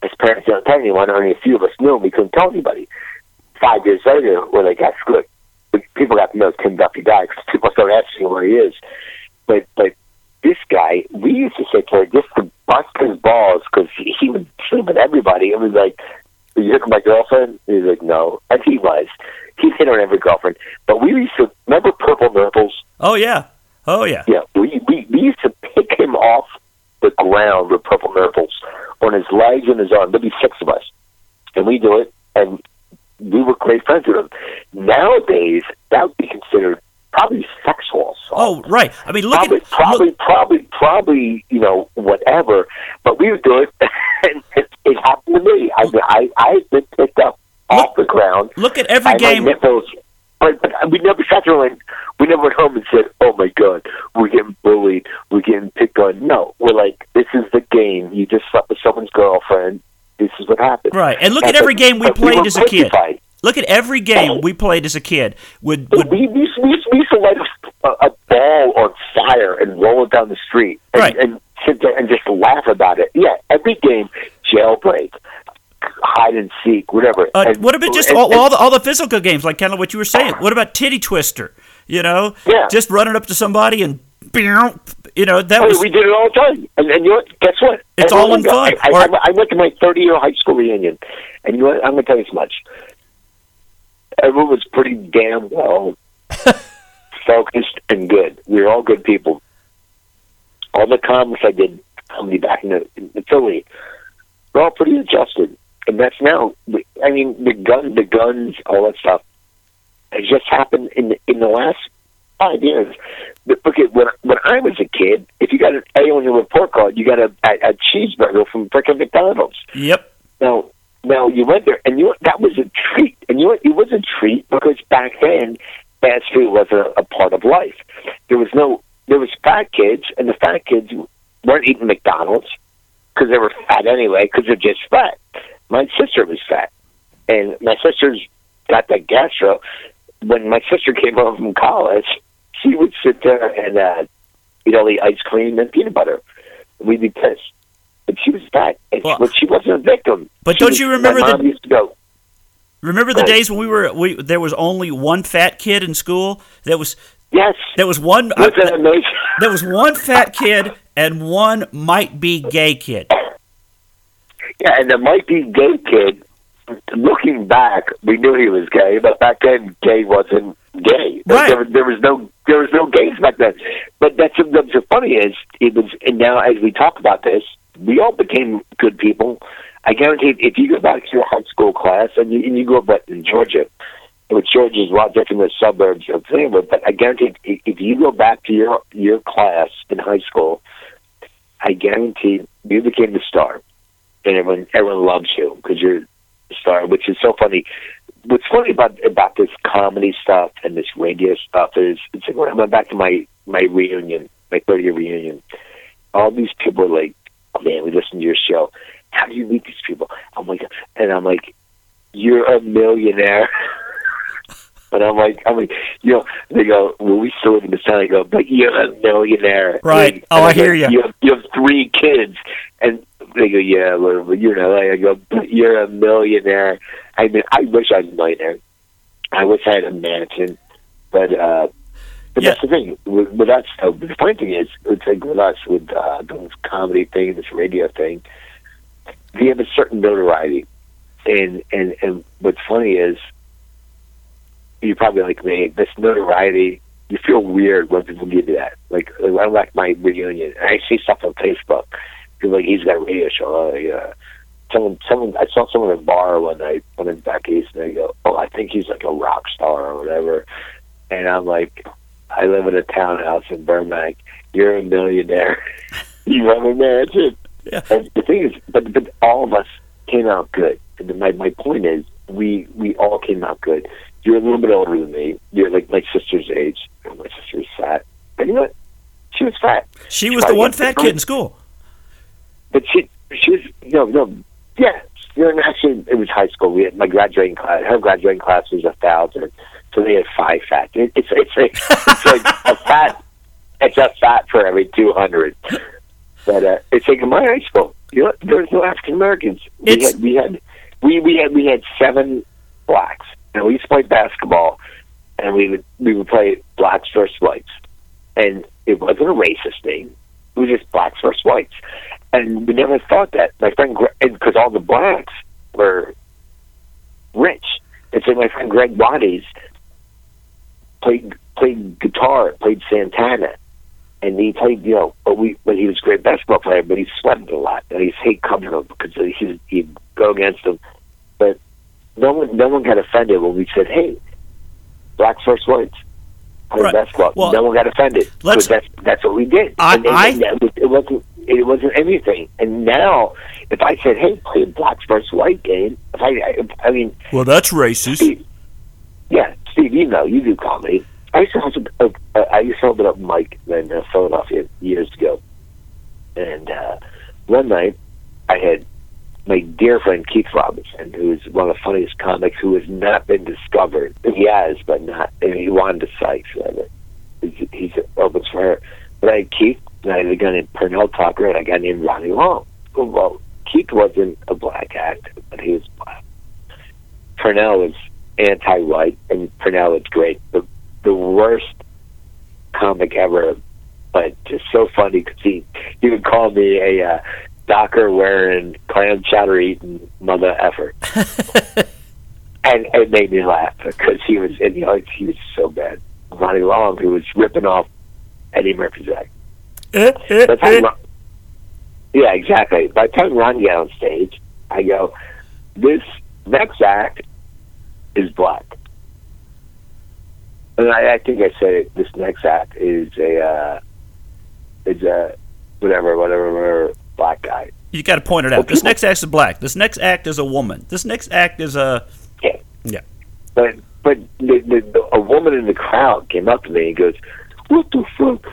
As parents don't tell anyone, only a few of us knew, and we couldn't tell anybody. Five years later, we're like, that's good. People got to know Tim Duffy died because people start asking where he is. But but this guy, we used to sit there just to bust his balls because he, he would sleep with everybody. And we'd be like, "Are you here with my girlfriend?" And he's like, "No." And he was. He hit on every girlfriend. But we used to, remember Purple Nurples? Oh, yeah. Oh, yeah. Yeah. We, we, we used to pick him off the ground with Purple Nurples on his legs and his arm. There'd be six of us. And we do it, and we were great friends with him. Nowadays, that would be considered probably sexual assault. Oh, right. I mean, look probably, at... Probably, look, probably, probably, you know, whatever. But we would do it, and it, it happened to me. I, I, I've been picked up look, off the ground. Look at every game... Nipples, but, but we never sat there and we never went home and said, "Oh my God, we're getting bullied, we're getting picked on." No, we're like, "This is the game. You just slept with someone's girlfriend. This is what happened." Right, and look and at every but, game we played we as a kid. crucified. Look at every game we played as a kid. Would, would we, we, used, we, used, we used to light a, a ball on fire and roll it down the street, and, right. and sit there and just laugh about it. Yeah, every game, jailbreak, hide and seek, whatever. Uh, and, what about just and, all, and, all the all the physical games, like kind of what you were saying? What about Titty Twister? You know, yeah. just running up to somebody and, you know, that oh, was. We did it all the time, and, and you know what? Guess what? It's Everyone all in fun. I, or, I, I went to my thirty-year high school reunion, and you know what? I'm going to tell you this much. Everyone was pretty damn well focused and good. We were all good people. All the comics I did, comedy back in the, in the Philly, we're all pretty adjusted. And that's now, I mean, the gun, the guns, all that stuff, has just happened in the, in the last five years. But look at when when I was a kid, if you got an A on your report card, you got a, a, a cheeseburger from frickin' McDonald's. Yep. Now, now you went there, and you know, that was a treat. And you know, it was a treat because back then, fast food was a, a part of life. There was no, there was fat kids, and the fat kids weren't eating McDonald's because they were fat anyway, because they're just fat. My sister was fat, and my sister's got that gastro. When my sister came home from college, she would sit there and uh, eat all the ice cream and peanut butter. We'd be pissed. But she was fat, and well, but she wasn't a victim. But she don't was, you remember my mom the? Used to go, remember the right. days when we were we there was only one fat kid in school. That was yes. There was one. Wasn't that amazing? There was one fat kid and one might be gay kid. Yeah, and the might be gay kid. Looking back, we knew he was gay, but back then, gay wasn't gay. Right. There, there was no, there was no gays back then. But that's what's so funny is it was. And now, as we talk about this, we all became good people. I guarantee, if you go back to your high school class and you, and you go up in Georgia, which Georgia is a lot different than the suburbs of Cleveland, but I guarantee, if, if you go back to your your class in high school, I guarantee you became the star, and everyone everyone loves you because you're star, which is so funny. What's funny about about this comedy stuff and this radio stuff is, it's like when I went back to my, my reunion, my thirty-year reunion, all these people are like, "Oh man, we listen to your show. How do you meet these people?" I'm like, and I'm like, "You're a millionaire." And I'm like, I'm like, you know, they go, "Well, we still live in the town." I go, "But you're a millionaire." Right. And, oh, and I, I hear go, you. You have, you have three kids. And they go, "Yeah, well, you're in L A" I go, "But you're a millionaire." I mean, I wish I was a millionaire. I wish I had a mansion. But, uh, but yeah. that's the thing. With, with us, uh, the funny thing is, it's like with us, with uh, this comedy thing, this radio thing, we have a certain notoriety. And, and, and what's funny is, you're probably like me, this notoriety, you feel weird when people give you that. Like, like I like my reunion, and I see stuff on Facebook. People like, he's got a radio show. Oh, yeah. Someone, someone, I saw someone at a bar one night when I was back east, and they go, "Oh, I think he's like a rock star or whatever." And I'm like, "I live in a townhouse in Burbank. You're a millionaire. You have a mansion." Yeah. And the thing is, but, but all of us came out good. And my my point is, we we all came out good. You're a little bit older than me. You're like my sister's age. My sister's fat. And you know what? She was fat. She was the one fat kid in school. But she, she was, no, no, yeah. You know, actually, it was high school. We had my graduating class. Her graduating class was a thousand, so they had five fat. It, it's it's like it's like a fat. It's a fat for every two hundred. But uh, it's like in my high school. You know, there was no African Americans. We It's- had we had we, we had we had seven blacks, and we used to play basketball, and we would we would play blacks versus whites, and it wasn't a racist thing. It was just blacks versus whites, and we never thought that. My friend, because all the blacks were rich, and so my friend Greg Waddies played played guitar, played Santana. And he played, you know, but we, but he was a great basketball player, but he sweated a lot, and he's hate coming to him because he, he'd go against him. But no one, no one got offended when we said, "Hey, blacks versus whites, play Right. basketball." Well, no one got offended let's- because that's that's what we did. I- and, and, I- and that was, it wasn't it wasn't anything. And now, if I said, "Hey, play a blacks versus white game," if I, I, I mean, Well, that's racist. Steve, yeah, Steve, you know, you do comedy. I used to hold a, a, I used to hold up mic in uh, Philadelphia years ago, and uh, one night I had my dear friend Keith Robinson, who is one of the funniest comics, who has not been discovered. He has, but not. And he Wanda Sykes, rather. He's, he's opens for her. But I had Keith, and I had a guy named Pernell Tucker, and a guy named Ronnie Long. Well, Keith wasn't a black act, but he was black. Pernell was anti-white, and Pernell was great. The, the worst comic ever, but just so funny because he, he would call me a uh, docker wearing, clam chowder eating mother effer. And it made me laugh because he was, and, you know, he was so bad. Ronnie Long, who was ripping off Eddie Murphy's act. By the time Ron- yeah, exactly. By the time Ron got on stage, I go, this next act is black. And I, I think I said it, this next act is a, uh, is a, whatever, whatever, whatever, black guy. You got to point it out. This next act is black. This next act is a woman. This next act is a... Yeah. Yeah. But, but the, the, the, a woman in the crowd came up to me and goes, "What the fuck?"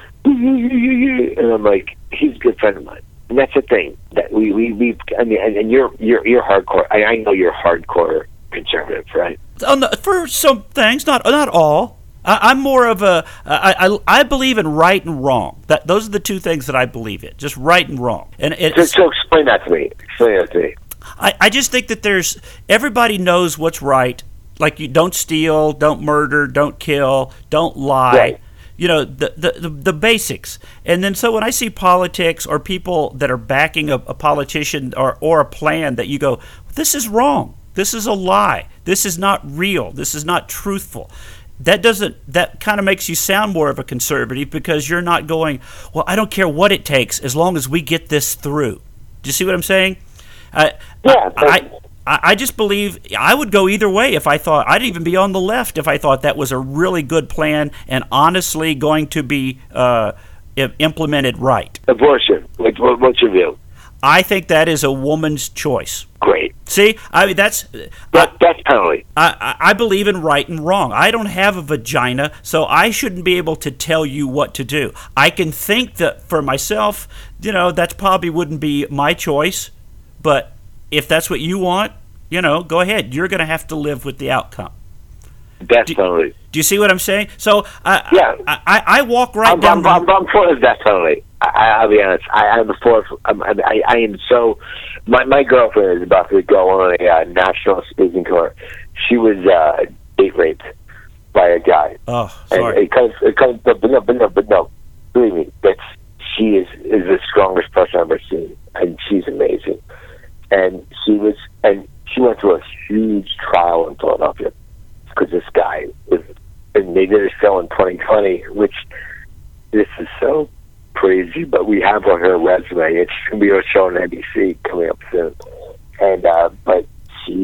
And I'm like, he's a good friend of mine. And that's the thing that we, we, we I mean, and, and you're, you're, you're hardcore. I, I know you're hardcore conservative, right? On the, for some things, not not all. I, I'm more of a. I, I I believe in right and wrong. That those are the two things that I believe in. Just right and wrong. And So, it's, so explain that to me. Explain that to me. I, I just think that there's everybody knows what's right. Like you don't steal, don't murder, don't kill, don't lie. Right. You know, the, the, the, the basics. And then so when I see politics or people that are backing a, a politician or, or a plan that you go, this is wrong. This is a lie. This is not real. This is not truthful. That doesn't, that kind of makes you sound more of a conservative because you're not going, well, I don't care what it takes as long as we get this through. Do you see what I'm saying? I, Yeah, I, I, I just believe I would go either way if I thought I'd even be on the left if I thought that was a really good plan and honestly going to be uh, i- implemented right. Abortion. What, what, what's your view? I think that is a woman's choice. Great. See, I mean that's That, that's penalty. I, I I believe in right and wrong. I don't have a vagina, so I shouldn't be able to tell you what to do. I can think that for myself, you know, that probably wouldn't be my choice, but if that's what you want, you know, go ahead. You're going to have to live with the outcome. Death penalty. Do you see what I'm saying? So I Yeah. I, I, I walk right I'm, down. I'm, I'm, I'm for the death penalty. I, I'll be honest. I, I'm for. I'm, I, I am so. My my girlfriend is about to go on a uh, national speaking tour. She was uh, date raped by a guy. oh, And sorry. it comes. It comes. But no. But no. But no. Believe me. That's she is is the strongest person I've ever seen, and she's amazing. And she was. And she went through a huge trial in Philadelphia because this guy was. And they did a show in twenty twenty, which this is so crazy, but we have on her resume. It's going to be a show on N B C coming up soon. And, uh, but she,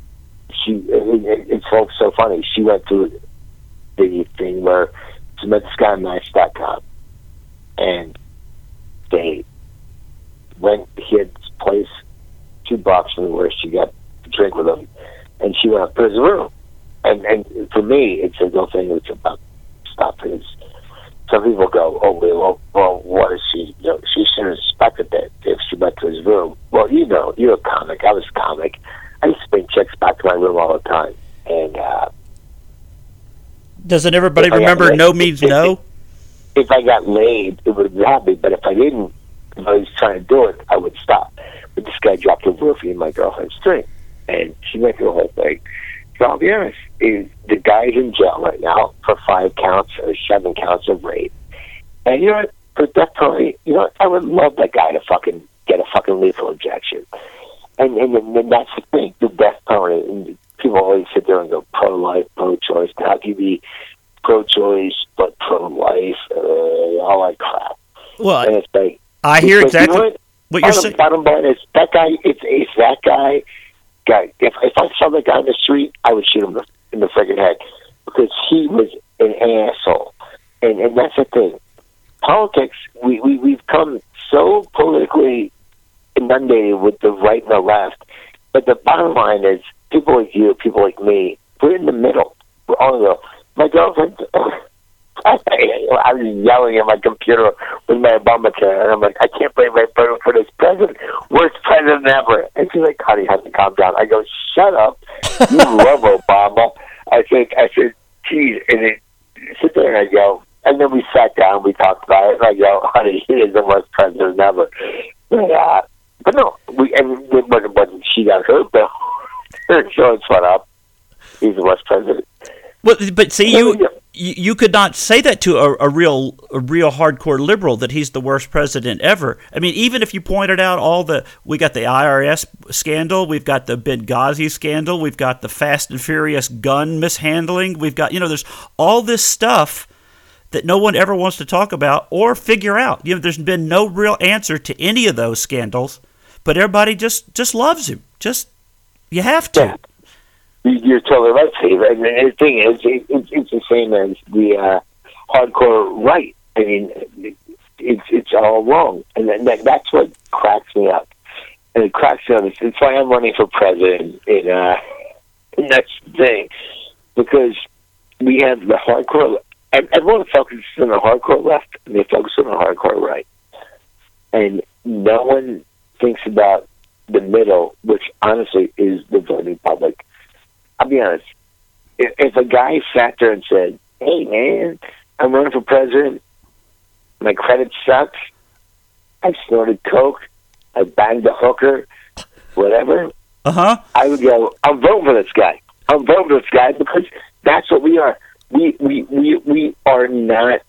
she, it, it, it's so, so funny. She went through the thing where she met this guy on Match dot com, and they went, he had this place, two blocks from where she got to drink with him, and she went up to his room. And and for me, it's a real thing. It's about stuff. Is some people go, oh, well, well, what is she? You know, she should have expected that if she went to his room. Well, you know, you're a comic. I was a comic. I used to bring chicks back to my room all the time. And uh, Doesn't everybody if I got remember laid- no means if- no? If I got laid, it would be happy. But if I didn't, if I was trying to do it, I would stop. guy dropped a roofie in my girlfriend's drink. And she went through the whole thing. So I'll be honest, is the guy's in jail right now for five counts or seven counts of rape. And you know what? For death penalty, you know what? I would love that guy to fucking get a fucking lethal injection. And and, and that's the thing, the death penalty. And people always sit there and go pro-life, pro-choice. How can you be pro-choice but pro-life? Uh, all that crap. Well, and it's like, I hear because, exactly you know what, what you're saying. Bottom line is, that guy, it's, it's that guy. Guy, if, if I saw that guy on the street, I would shoot him in the freaking head because he was an asshole. And and that's the thing. Politics, we, we, we've come so politically inundated with the right and the left. But the bottom line is, people like you, people like me, we're in the middle. We're all in the middle. My girlfriend, I was yelling at my computer with my Obamacare, and I'm like, I can't believe I voted for this president. Worst president ever. And she's like, honey, you have to calm down. I go, shut up. You love Obama. I think, I said, geez. And it, sit there and I go, and then we sat down, we talked about it, and I go, honey, he is the worst president ever. But, uh, but no, we, and it wasn't, wasn't she got hurt, but her insurance went up. He's the worst president. Well, but see, you you could not say that to a, a real a real hardcore liberal that he's the worst president ever. I mean, even if you pointed out all the, we got the I R S scandal, we've got the Benghazi scandal, we've got the Fast and Furious gun mishandling, we've got, you know, there's all this stuff that no one ever wants to talk about or figure out. You know, there's been no real answer to any of those scandals, but everybody just, just loves him. Just, you have to. Yeah. You're totally right, Steve. And the thing is, it, it, it's the same as the uh, hardcore right. I mean, it, it's it's all wrong, and that, that's what cracks me up. And it cracks me up. It's, it's why I'm running for president. In, uh, and that's the thing, because we have the hardcore. Everyone focuses on the hardcore left, and they focus on the hardcore right, and no one thinks about the middle, which honestly is the voting public. I'll be honest. If, if a guy sat there and said, hey, man, I'm running for president, my credit sucks, I snorted coke, I banged a hooker, whatever, uh-huh. I would go, I'm voting for this guy. I'm voting for this guy because that's what we are. We we, we, we are not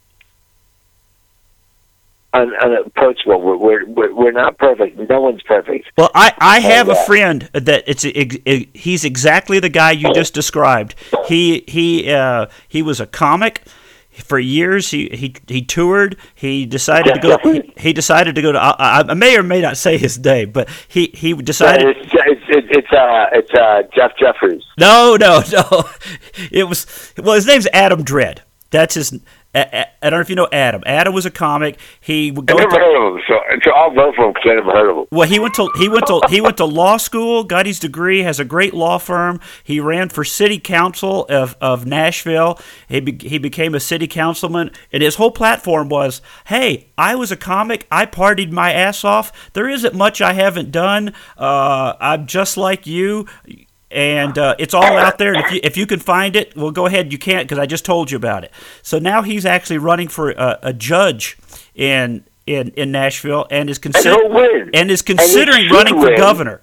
Un, unapproachable. We're, we're we're not perfect. No one's perfect. Well, I, I have and, uh, a friend that it's it, it, he's exactly the guy you just described. He he uh, he was a comic for years. He he, he toured. He decided to go. He, he decided to go to. I, I may or may not say his name, but he he decided. It's it's it's, it's uh it's uh Jeff Jeffries. No no no, it was well. His name's Adam Dredd. That's his. I don't know if you know Adam. Adam was a comic. He would go. I never to, heard of him, so, so I'll vote for him because I never heard of him. Well, he went to he went to he went to law school, got his degree, has a great law firm. He ran for city council of, of Nashville. He be, he became a city councilman, and his whole platform was, "Hey, I was a comic. I partied my ass off. There isn't much I haven't done. Uh, I'm just like you." And uh, it's all out there. And if you if you can find it, well, go ahead. You can't because I just told you about it. So now he's actually running for a, a judge in in in Nashville, and is considering and is considering and running for governor.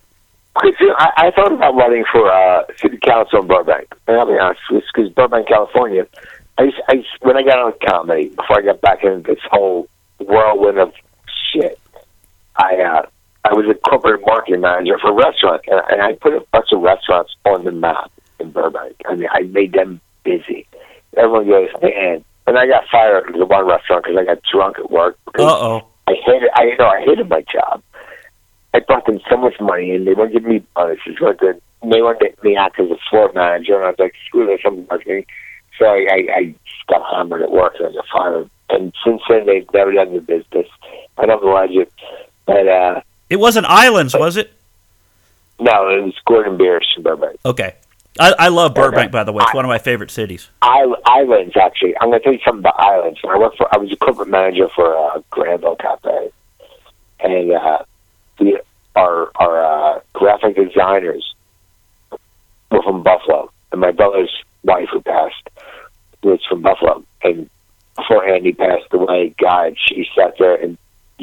I, I thought about running for uh, city council in Burbank. And I'll be honest, because Burbank, California. I, used, I used, when I got on comedy, before I got back into this whole whirlwind of shit, I. Uh, I was a corporate marketing manager for a restaurant, and, and I put a bunch of restaurants on the map in Burbank. I mean, I made them busy. Everyone goes, man. And I got fired at the one restaurant because I got drunk at work. Uh-oh. I hated, I, you know, I hated my job. I brought them so much money, and they weren't giving me bonuses. They weren't getting me out as a floor manager, and I was like, screw this, I'm marketing. So I, I, I got hammered at work, and I got fired. And since then, they've never done the business. I don't know why you, but, uh, it wasn't Islands, was it? No, it was Gordon Biersch in Burbank. Okay. I, I love Burbank, by the way. It's I, one of my favorite cities. Islands, actually. I'm going to tell you something about Islands. I worked for. I was a corporate manager for uh, Granville Cafe. And uh, we, our, our uh, graphic designers were from Buffalo. And my brother's wife, who passed, was from Buffalo. And before Andy passed away, God, she sat there and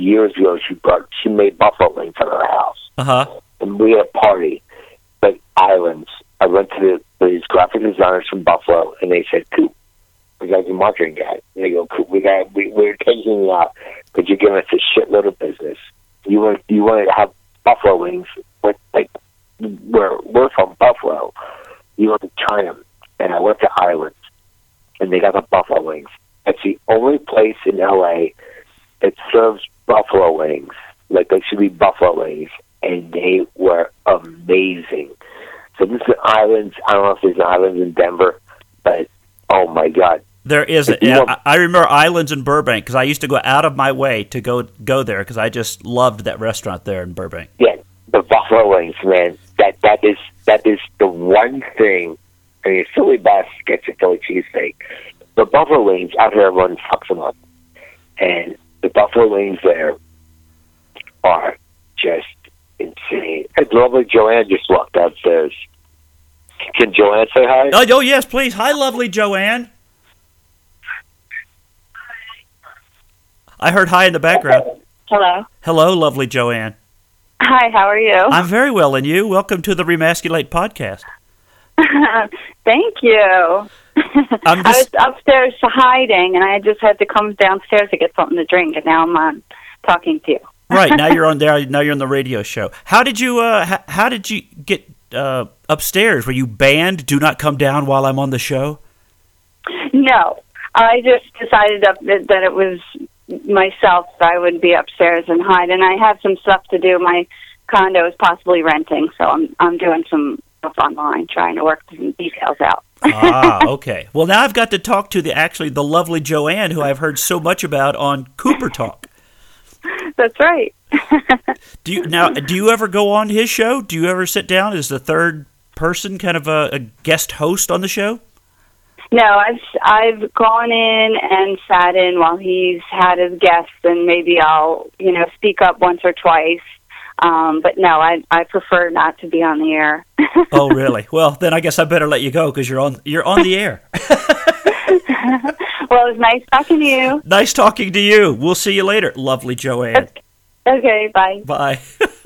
years ago, she brought she made buffalo wings at our house. Uh huh. And we had a party, like islands. I went to the, these graphic designers from Buffalo, and they said, "Coop, we got your marketing guy." And they go, "Coop, we got we we're taking you out because you're giving us a shitload of business. You want you want to have buffalo wings with like where we're from Buffalo. You want to try them." And I went to Islands, and they got the buffalo wings. It's the only place in L A that serves buffalo wings like they should be buffalo wings, and they were amazing. So this is Islands. I don't know if there's Islands in Denver, but oh my God. There is. A, yeah, I remember Islands in Burbank because I used to go out of my way to go go there because I just loved that restaurant there in Burbank. Yeah, the buffalo wings, man. That that is that is the one thing. I mean, Philly Bass gets a Philly cheesesteak. The buffalo wings out here, everyone fucks them up, and the buffalo wings there are just insane. And lovely Joanne just walked downstairs. Can Joanne say hi? Oh, oh yes, please. Hi, lovely Joanne. I heard hi in the background. Hello. Hello, lovely Joanne. Hi, how are you? I'm very well, and you? Welcome to the Remasculate podcast. Thank you. I'm just... I was upstairs hiding, and I just had to come downstairs to get something to drink, and now I'm on talking to you. Right, now you're on there. Now you're on the radio show. How did you? Uh, how, how did you get uh, upstairs? Were you banned? Do not come down while I'm on the show. No, I just decided up that, that it was myself that I would be upstairs and hide, and I have some stuff to do. My condo is possibly renting, so I'm I'm doing some stuff online, trying to work some details out. Ah, okay. Well, now I've got to talk to the actually the lovely Joanne, who I've heard so much about on Cooper Talk. That's right. do you now? Do you ever go on his show? Do you ever sit down as the third person, kind of a, a guest host on the show? No, I've I've gone in and sat in while he's had his guests, and maybe I'll you know speak up once or twice. Um, but no, I I prefer not to be on the air. Oh, really? Well, then I guess I better let you go because you're on you're on the air. Well, it was nice talking to you. Nice talking to you. We'll see you later, lovely Joanne. Okay, bye. Bye.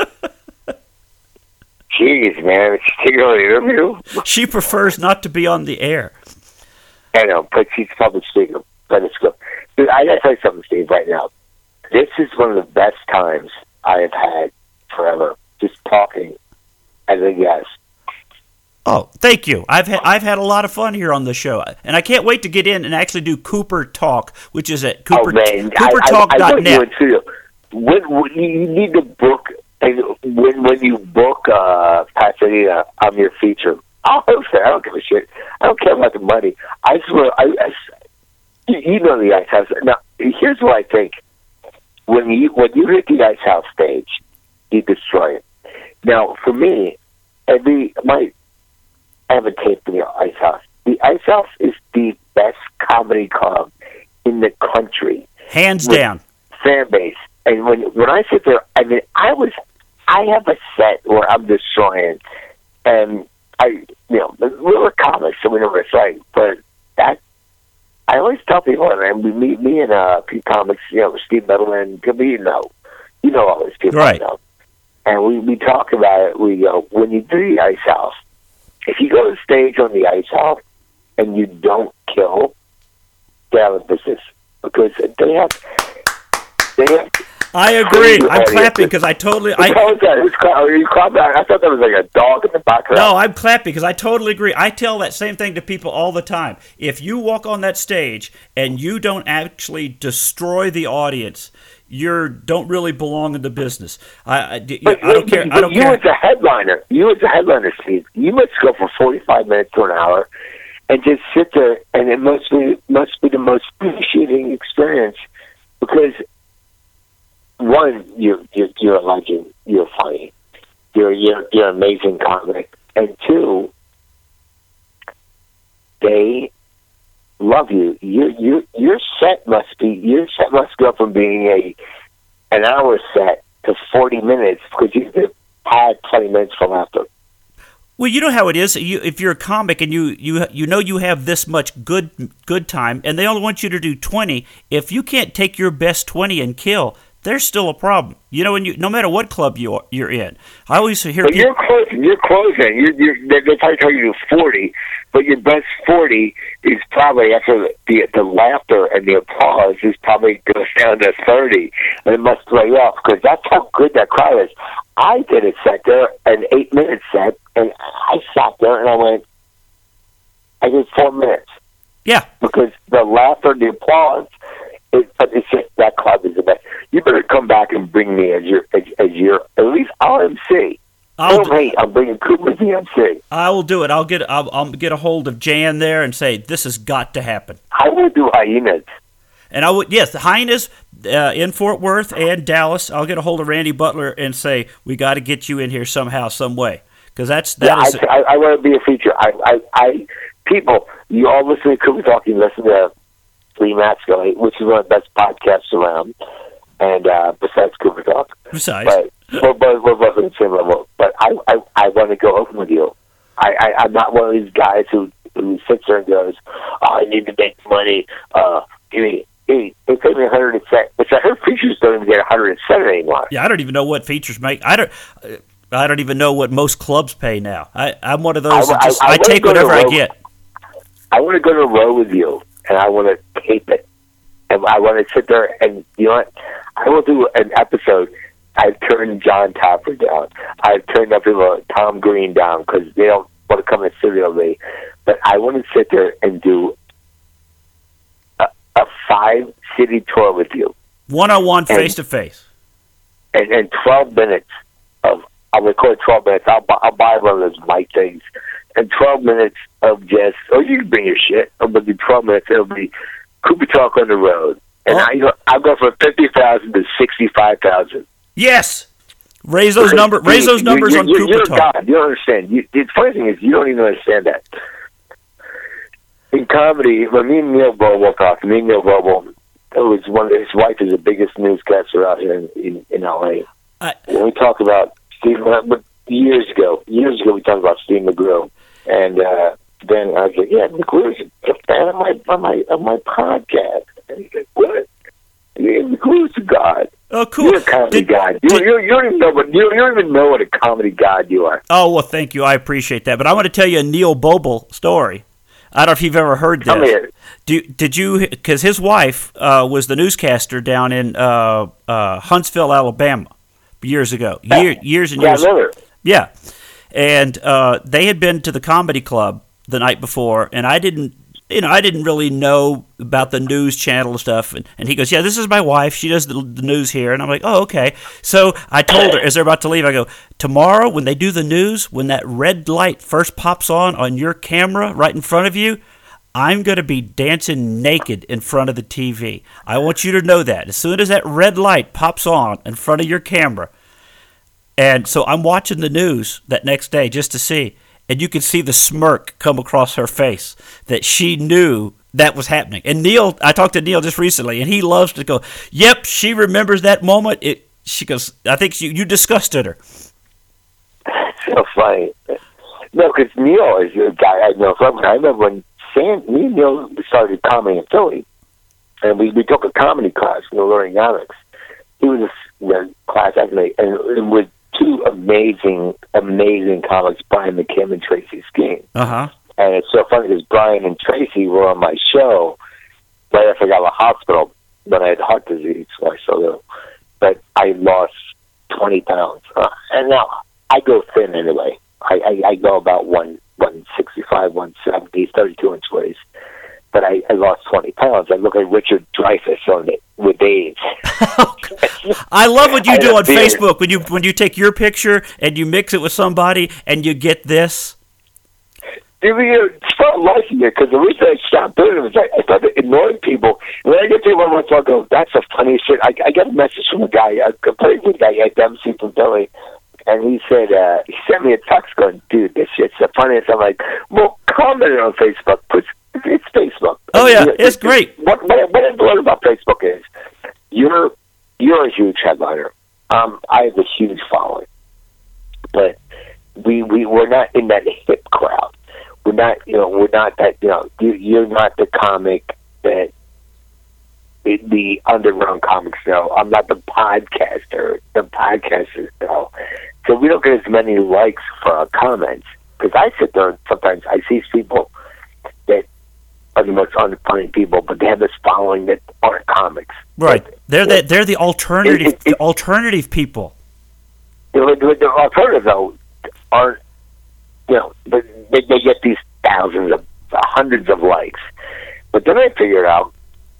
Jeez, man, it's still an interview. She prefers not to be on the air. I know, but she's a public speaker. But it's good. Dude, I gotta tell you something, Steve, right now. This is one of the best times I have had forever. Just talking as a guest. Oh, thank you. I've had I've had a lot of fun here on the show, and I can't wait to get in and actually do Cooper Talk, which is at Cooper, oh, man. Cooper Talk dot net. I, I, I when, when you need to book, and when when you book uh, Pasadena, I'm your feature. I'll host it. I don't give a shit. I don't care about the money. I swear, I, I, you know the Ice House. Now, here's what I think. When you when you hit the Ice House stage, you destroy it. Now, for me, every my I have a tape in the Ice House. The Ice House is the best comedy club in the country, hands down. Fan base, and when when I sit there, I mean, I was I have a set where I'm destroying, and I you know we were comics, so we never fight, but that. I always tell people, and we meet me and uh, Pete Comics, you know, Steve Middleman, you know, you know all these people, right? Know. And we we talk about it. We go when you do the Ice House, if you go to stage on the Ice House and you don't kill, get out of business because they have they have. I agree. I'm clapping because I totally. I, How is that? Who's clapping? Are you clapping? I thought that was like a dog in the background. No, I'm clapping because I totally agree. I tell that same thing to people all the time. If you walk on that stage and you don't actually destroy the audience, you don't really belong in the business. I, I, but, I don't care. But I don't you care. as a headliner, you as a headliner, Steve, you must go for forty-five minutes to an hour and just sit there, and it must be must be the most appreciating experience because. One, you're, you're you're a legend. You're funny. You're you're you're an amazing comic. And two, they love you. Your your your set must be your set must go from being a an hour set to forty minutes because you had twenty minutes for laughter. Well, you know how it is. You, if you're a comic and you, you you know you have this much good good time, and they only want you to do twenty. If you can't take your best twenty and kill, there's still a problem. You know, when you, no matter what club you are, you're in. I always hear but people. You're closing. You're closing. You're, you're, they they probably tell you to forty, but your best forty is probably after the the laughter and the applause is probably goes down to thirty, and it must throw you off because that's how good that crowd is. I did a set there, an eight minute set, and I sat there and I went. I did four minutes. Yeah, because the laughter, the applause. It, but it's just that club is the best. You better come back and bring me as your as, as your at least I'll M C. I'll do, hey, I'm bringing Cooper as the M C. I will do it. I'll get I'll, I'll get a hold of Jan there and say this has got to happen. I will do Hyenas. And I would yes, the Hyenas uh, in Fort Worth and Dallas. I'll get a hold of Randy Butler and say we got to get you in here somehow, some way, because that's that yeah, is. I, I, I want to be a feature. I, I, I people, you all listen to Cooper Talking. Listen to Lee Matsko, which is one of the best podcasts around, and uh, besides Cooper Talk. Besides, but we're both, we're both on the same level. But I, I, I want to go open with you. I, I, I'm not one of these guys who who sits there and goes, oh, "I need to make money. Uh, give me, hey, they pay me a hundred and seven." Which I heard features don't even get a hundred and seven anymore. Yeah, I don't even know what features make. I don't. I don't even know what most clubs pay now. I, I'm one of those. I, that just, I, I, I take whatever I get. I want to go to a row with you. And I want to tape it. And I want to sit there and, you know what? I will do an episode. I've turned John Taffer down. I've turned up people, Tom Green down because they don't want to come and sit with me. But I want to sit there and do a, a five-city tour with you. One-on-one, face-to-face. And, and twelve minutes of, I'll record twelve minutes. I'll, I'll buy one of those mic things. And twelve minutes of just, oh, you can bring your shit. It'll be twelve minutes. It'll be Cooper Talk on the road. And oh. I go, I'll go from fifty thousand to sixty-five thousand. Yes. Raise those, number, raise those numbers you're, on you're, Cooper you're Talk. God. You don't understand. You, the funny thing is, you don't even understand that. In comedy, when me and Neil Bobo talked, me and Neil Bobo, it was one of, his wife is the biggest newscaster out here in, in, in L A. I, when we talk about Steve, but years ago, years ago, we talked about Steve McGrew. And uh, then I was like, yeah, McGrew's a fan of my, of my, of my podcast. And he's like, what? Yeah, McGrew's a god. Oh, cool. You're a comedy did, god. You, did, you, you, don't even know what, you, you don't even know what a comedy god you are. Oh, well, thank you. I appreciate that. But I want to tell you a Neil Boble story. I don't know if you've ever heard this. Tell me it. Do, did you, because his wife uh, was the newscaster down in uh, uh, Huntsville, Alabama, years ago. Year, years and yeah, years. I know her. Yeah. And uh, they had been to the comedy club the night before, and I didn't, you know, I didn't really know about the news channel and stuff. And, and he goes, yeah, this is my wife. She does the, the news here. And I'm like, oh, okay. So I told her, as they're about to leave, I go, tomorrow when they do the news, when that red light first pops on on your camera right in front of you, I'm going to be dancing naked in front of the T V. I want you to know that. As soon as that red light pops on in front of your camera, and so I'm watching the news that next day just to see, and you can see the smirk come across her face that she knew that was happening. And Neil, I talked to Neil just recently, and he loves to go, yep, she remembers that moment. It, she goes, I think you, you discussed it her. So funny. No, because Neil is a guy I know from. I remember when Sam, me and Neil started comedy in Philly, and we, we took a comedy class, you know, learning comics. He was a you know, class actually, and, and with two amazing, amazing comics, Brian McKim and Tracy Skeen. Uh-huh. And it's so funny because Brian and Tracy were on my show right after I got out of the hospital when I had heart disease, so I still do. But I lost twenty pounds. Uh, and now I go thin anyway. I, I, I go about one, one sixty-five, one seventy, thirty-two inch waist. But I, I lost twenty pounds. I look like Richard Dreyfuss on it with AIDS. I love what you do on Facebook when you when you take your picture and you mix it with somebody and you get this. You know, start liking it because the reason I stopped doing it was I, I started ignoring people. And when I get to one once, I'll go, "That's the funniest shit." I, I got a message from a guy, a pretty good guy at M C from Philly, and he said uh, he sent me a text going, "Dude, this shit's the funniest." I'm like, "Well, comment it on Facebook. Put It's Facebook." Oh yeah, it's, it's great. What, what, what I've learned about Facebook is you're you're a huge headliner. Um, I have a huge following, but we we we're not in that hip crowd. We're not, you know, we're not that, you know, you, you're not the comic that the, the underground comics know. I'm not the podcaster. The podcasters know. So we don't get as many likes for our comments. Because I sit there and sometimes I see people that are the most unfunny people, but they have this following that aren't comics. Right. But, they're the, they're the alternative it, it, the alternative people. The, the, the alternative, though, aren't, you know, they, they get these thousands of, hundreds of likes. But then I figured out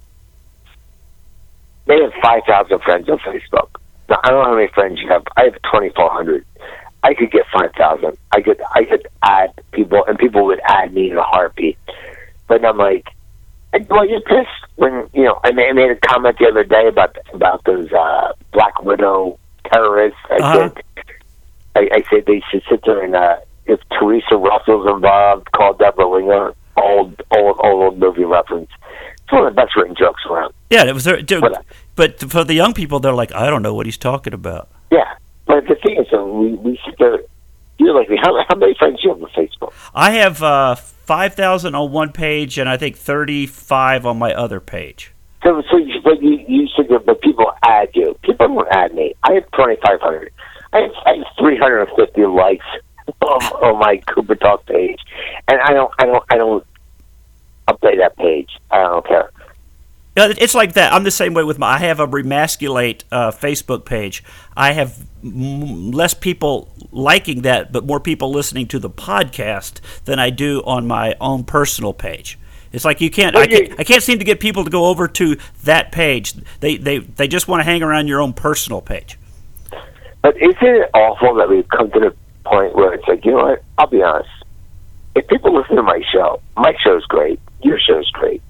they have five thousand friends on Facebook. Now, I don't know how many friends you have. I have twenty-four hundred. I could get five thousand. I could I could add people, and people would add me in a heartbeat. But I'm like, do I get pissed when, you know, I made, I made a comment the other day about about those uh, Black Widow terrorists. I uh-huh. said, I, I said they should sit there and, uh, if Teresa Russell's involved, call Deborah Winger, old, old, old, old movie reference. It's one of the best written jokes around. Yeah, it was there, dude, but, uh, but for the young people, they're like, I don't know what he's talking about. Yeah. But the thing is, uh, we, we sit there, you're like, how, how many friends do you have on Facebook? I have uh, five thousand on one page, and I think thirty-five on my other page. So, so you, but you, you sit there, but people add you. People don't add me. I have twenty-five hundred. I have, I have three hundred fifty likes on, on my Cooper Talk page, and I don't, I don't, I don't update that page. I don't care. It's like that. I'm the same way with my. I have a Remasculate uh, Facebook page. I have m- less people liking that, but more people listening to the podcast than I do on my own personal page. It's like you can't. I can't, I can't seem to get people to go over to that page. They they they just want to hang around your own personal page. But isn't it awful that we've come to the point where it's like, you know what? I'll be honest. If people listen to my show, my show's great. Your show's great.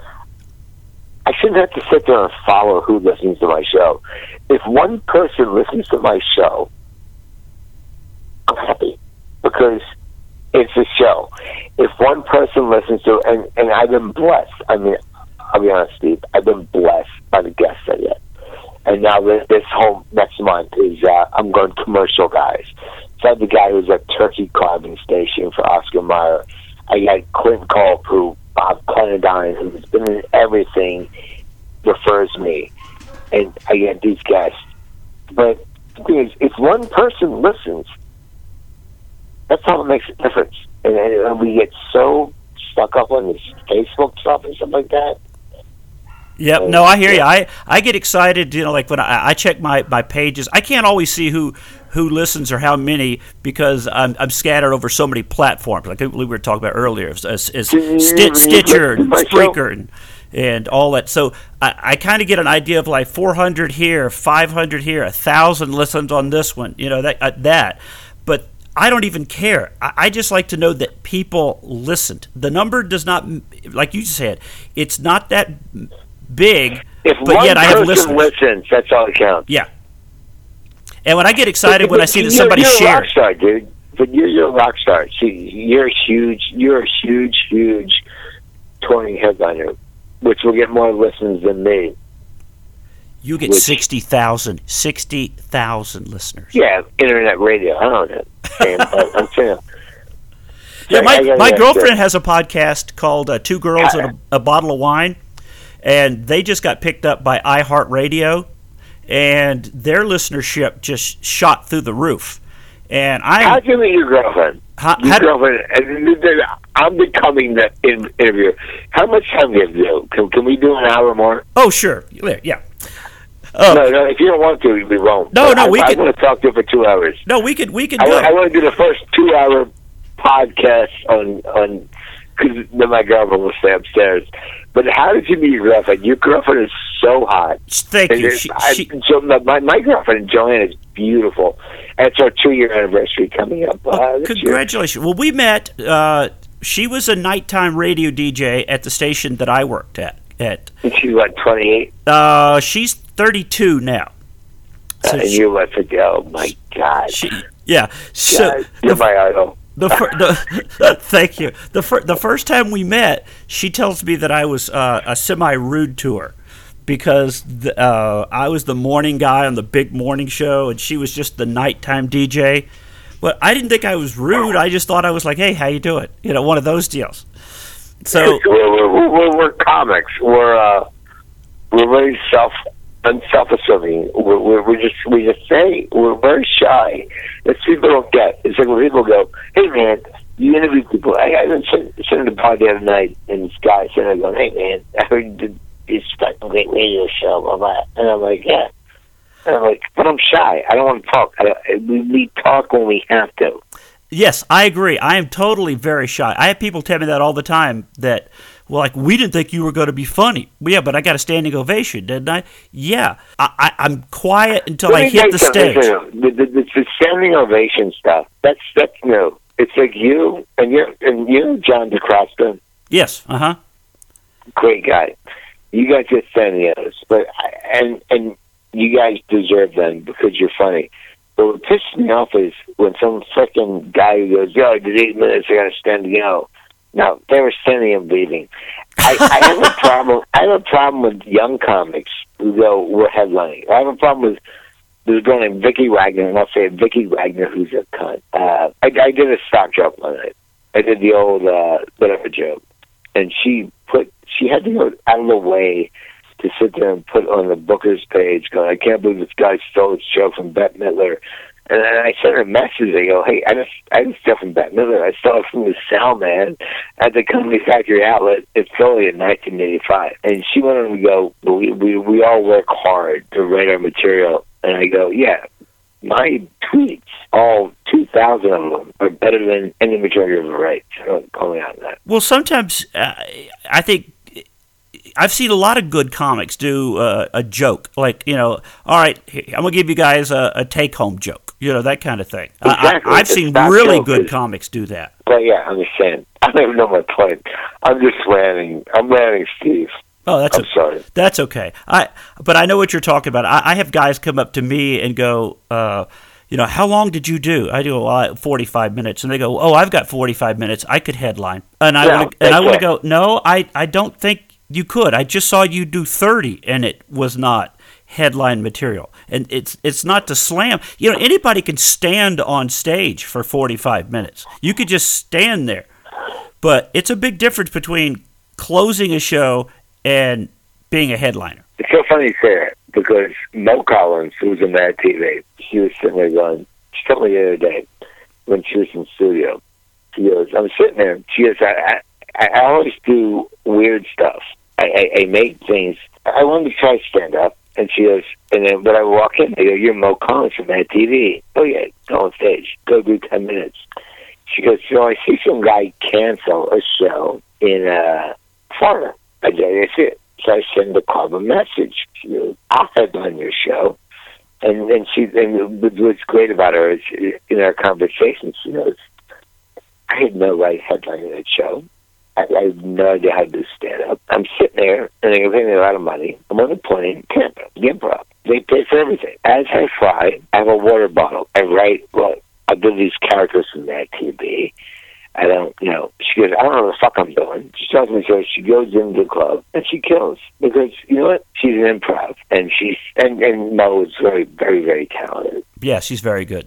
I shouldn't have to sit there and follow who listens to my show. If one person listens to my show, I'm happy because it's a show. If one person listens to it, and, and I've been blessed. I mean, I'll be honest, Steve, I've been blessed by the guests I get. And now this, this whole next month is, uh, I'm going commercial guys. So I have the guy who's at Turkey Carving Station for Oscar Mayer. I got Clint Culp, who Bob Clenadine, who's been in everything, refers me, and I get these guests. But the thing is, if one person listens, that's how it makes a difference. And, and we get so stuck up on this Facebook stuff and stuff like that. Yep. No, I hear you. I, I get excited, you know, like when I, I check my, my pages. I can't always see who who listens or how many because I'm, I'm scattered over so many platforms. Like we were talking about earlier, as, as St- Stitcher and Spreaker and, and all that. So I, I kind of get an idea of like four hundred here, five hundred here, one thousand listens on this one, you know, that. Uh, that. But I don't even care. I, I just like to know that people listened. The number does not, like you said, it's not that big, if but one yet I have person listeners. listens, that's all that counts. Yeah. And when I get excited but, when but I see that you're, somebody you're shared, a rock star, dude. But you're, you're a rock star. See, you're a huge, you're a huge, huge touring headliner, which will get more listens than me. you get which, sixty thousand, sixty thousand listeners. Yeah, internet radio. I don't know. And, uh, I'm saying. Yeah, my, I, I, my I, girlfriend has a podcast called uh, Two Girls and a, a Bottle of Wine, and they just got picked up by iHeartRadio, and their listenership just shot through the roof. And I How'd you meet your girlfriend? How, your how, girlfriend, I'm becoming the in, interviewer. How much time do you have to do? Can, can we do an hour more? Oh, sure. Yeah. Uh, no, no. If you don't want to, we won't. No, but no. I, We I could. want to talk to you for two hours. No, we could. We could I, go. I want to do the first two-hour podcast on on because then my girlfriend will stay upstairs. But how did you meet your girlfriend? Your girlfriend is so hot. Thank you. She, I, she, so my my girlfriend Joanne is beautiful. And it's our two-year anniversary coming up. Uh, oh, congratulations. Year. Well, we met. Uh, she was a nighttime radio D J at the station that I worked at. At and she's like twenty-eight. Uh, she's thirty-two now. So uh, and she, you went to go. Oh my God. She, yeah. So God, you're the, my idol. The, fir- the thank you. The fir- the first time we met, she tells me that I was uh, a semi-rude to her because the, uh, I was the morning guy on the big morning show, and she was just the nighttime D J. But I didn't think I was rude. I just thought I was like, "Hey, how you doing?" You know, one of those deals. So we're, we're, we're, we're comics. We're uh, we're very self unself-assuming. We're, we're we're just we just say we're very shy. That's people don't get. It's like when people go, "Hey man, you interview people." I, I was sitting, sitting in the bar the other night, and this guy sitting there going, "Hey man, I heard you did this fucking great radio show, blah blah." And I'm like, "Yeah." And I'm like, "But I'm shy. I don't want to talk. I don't, we, we talk when we have to." Yes, I agree. I am totally very shy. I have people tell me that all the time that, well, like, we didn't think you were going to be funny. Well, yeah, but I got a standing ovation, didn't I? Yeah. I, I, I'm quiet until I hit the stage. The, the, the, the standing ovation stuff, that's, that's new. It's like you, and you and you, John DeCrosta. Yes, uh-huh. Great guy. You guys get standing overs, but, and, and you guys deserve them because you're funny. But what pisses me off is when some freaking guy who goes, "Yo, I did eight minutes, I got to stand to go." No, they were standing and bleeding. I, I have a problem. I have a problem with young comics who go, "We're headlining." I have a problem with there's a girl named Vicky Wagner, and I'll say Vicky Wagner, who's a cunt. Uh, I, I did a stock joke one night. I did the old uh, whatever joke, and she put she had to go out of the way to sit there and put on the Booker's page, going, "I can't believe this guy stole this joke from Bette Midler." And then I sent her a message. I go, "Hey, I just I didn't steal from Bette Midler. I stole it from the Sound Man at the Company Factory Outlet in Philly in nineteen eighty-five." And she went on to go, well, we, we we all work hard to write our material. And I go, "Yeah, my tweets, all two thousand of them, are better than any material you ever write." So don't call me out on that. Well, sometimes uh, I think I've seen a lot of good comics do uh, a joke, like, you know, all right, I'm going to give you guys a, a take-home joke, you know, that kind of thing. Exactly. I, I've seen really good comics do that. But yeah, I'm just saying. I don't even know my point. I'm just landing. I'm landing Steve. Oh, that's I'm a, sorry. That's okay. I but I know what you're talking about. I, I have guys come up to me and go, uh, you know, "How long did you do?" I do well, forty-five minutes, and they go, "Oh, I've got forty-five minutes. I could headline." And I No, would and I they would can't. go, "No, I I don't think you could. I just saw you do thirty, and it was not headline material." And it's it's not to slam. You know, anybody can stand on stage for forty-five minutes. You could just stand there. But it's a big difference between closing a show and being a headliner. It's so funny you say that, because Mo Collins, who was in Mad T V, she was sitting there going, she told me the other day when she was in the studio, she goes, I'm sitting there, she goes, I, I, I always do weird stuff. I, I, I make things, I wanted to try to stand up, and she goes, and then when I walk in, they go, "You're Mo Collins from Mad T V. Oh yeah, go on stage, go do ten minutes. She goes, "So I see some guy cancel a show in uh, Florida. I did, I see it. So I send the club a message. She goes, I'll headline your show." And and she and what's great about her is in our conversation, she goes, "I had no right headlining that show. I, I have no idea how to do stand up. I'm sitting there and they're paying me a lot of money. I'm on a plane, Tampa, the Improv. They pay for everything. As I fly, I have a water bottle. I write, well, I do these characters from that T V. I don't, you know, she goes, I don't know what the fuck I'm doing." She tells me, so she goes into the club and she kills. Because, you know what? She's an improv. And she's, and, and Mo is very, very, very talented. Yeah, she's very good.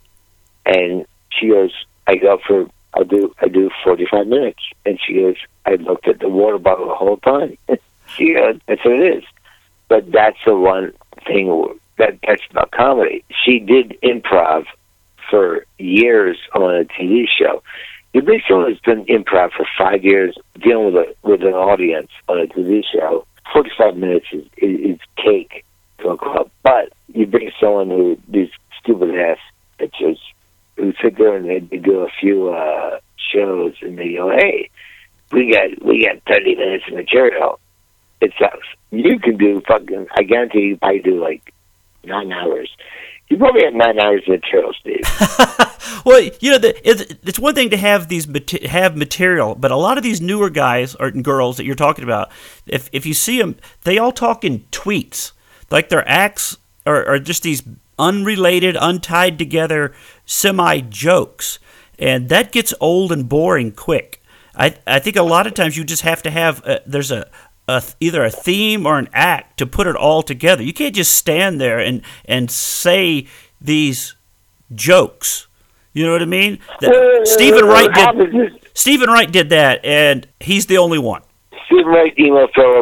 And she goes, I go for, I do, I do forty-five minutes. And she goes, I looked at the water bottle the whole time. She goes, that's what it is. But that's the one thing that, that's about comedy. She did improv for years on a T V show. You big someone who's been improv for five years, dealing with a, with an audience on a T V show, forty-five minutes is, is, is cake to a club. But you bring someone who, these stupid ass bitches, who sit there and they, they do a few uh, shows and they go, "Hey, we got we got thirty minutes of material." It sucks. You can do fucking, I guarantee you probably do like nine hours. You probably have nine hours of material, Steve. Well, you know, the, it's, it's one thing to have these have material, but a lot of these newer guys or girls that you're talking about, if if you see them, they all talk in tweets, like their acts are, are just these unrelated, untied together semi jokes, and that gets old and boring quick. I I think a lot of times you just have to have a, there's a. A, either a theme or an act to put it all together. You can't just stand there and, and say these jokes. You know what I mean? The, Stephen Wright did. Stephen Wright did that, and he's the only one. Stephen Wright, Emo Phillips,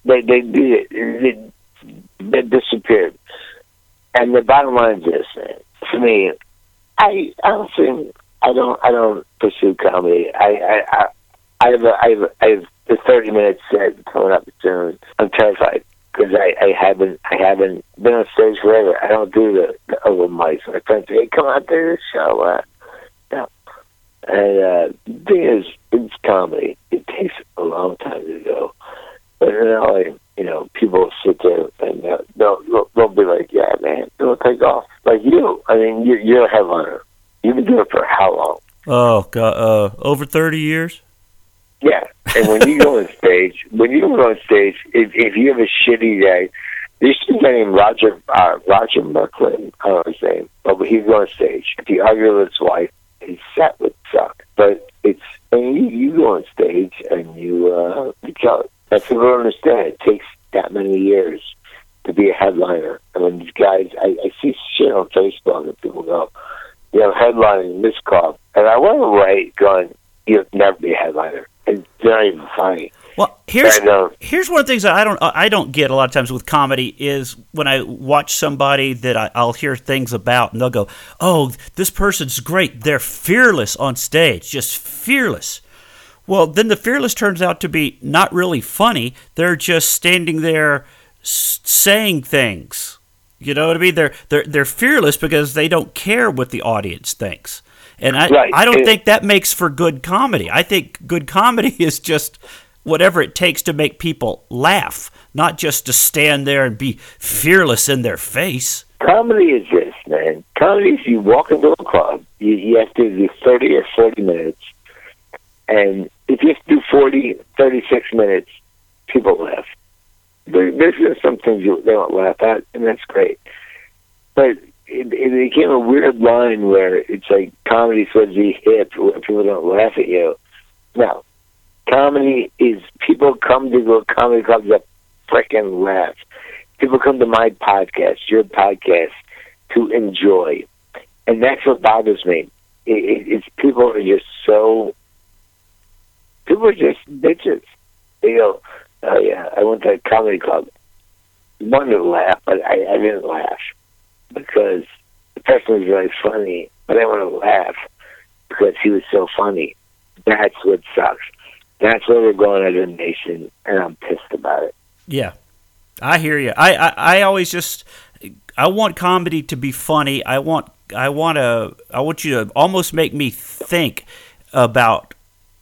They they did it. They, they disappeared. And the bottom line is this, man. For me, I honestly, I don't, I don't pursue comedy. I, I, I, I have, a, I have, a, I have the thirty minute set coming up soon. I'm terrified because I, I haven't, I haven't been on stage forever. I don't do the, the open mics. My friends say, "Hey, come out to this show." Uh, no. And uh, the thing is, it's comedy. It takes a long time to go. But in L A, you know, people sit there and uh, they'll, they'll they'll be like, "Yeah, man, it'll take off." Like you, I mean, you're, you're a headliner. You've been doing it for how long? Oh, God, uh, over thirty years. Yeah, and when you go on stage, when you go on stage, if if you have a shitty day, there's this guy named Roger uh, Roger Merklin, I don't know his name, but when he'd go on stage, if he argued with his wife, his set would suck. But it's, I mean, you, you go on stage and you uh, you kill it. That's what I don't understand. It takes that many years to be a headliner. I mean, these guys, I, I see shit on Facebook and people go, you know, headlining this club. And I want to write going, you'll never be a headliner. And it's not even funny. Well, here's and, uh, here's one of the things that I don't I don't get a lot of times with comedy is when I watch somebody that I, I'll hear things about and they'll go, "Oh, this person's great. They're fearless on stage, just fearless." Well, then the fearless turns out to be not really funny. They're just standing there s- saying things. You know what I mean? They're they're they're fearless because they don't care what the audience thinks. And I right. I don't it, think that makes for good comedy. I think good comedy is just whatever it takes to make people laugh, not just to stand there and be fearless in their face. Comedy is this, man. Comedy is you walk into a club, you, you have to do thirty or forty minutes, and if you have to do forty, thirty-six minutes, people laugh. There, there's just some things you, they don't laugh at, and that's great. But it, it became a weird line where it's like comedy's supposed to be hip, where people don't laugh at you. No. Comedy is people come to go comedy clubs that frickin' laugh. People come to my podcast, your podcast, to enjoy. And that's what bothers me. It, it, it's people are just so... People are just bitches. They go, "Oh yeah, I went to a comedy club." I wanted to laugh, but I, I didn't laugh because the person was really funny, but I want to laugh because he was so funny. That's what sucks. That's where we're going as a nation, and I'm pissed about it. Yeah, I hear you. I, I, I always just I want comedy to be funny. I want I want to I want you to almost make me think about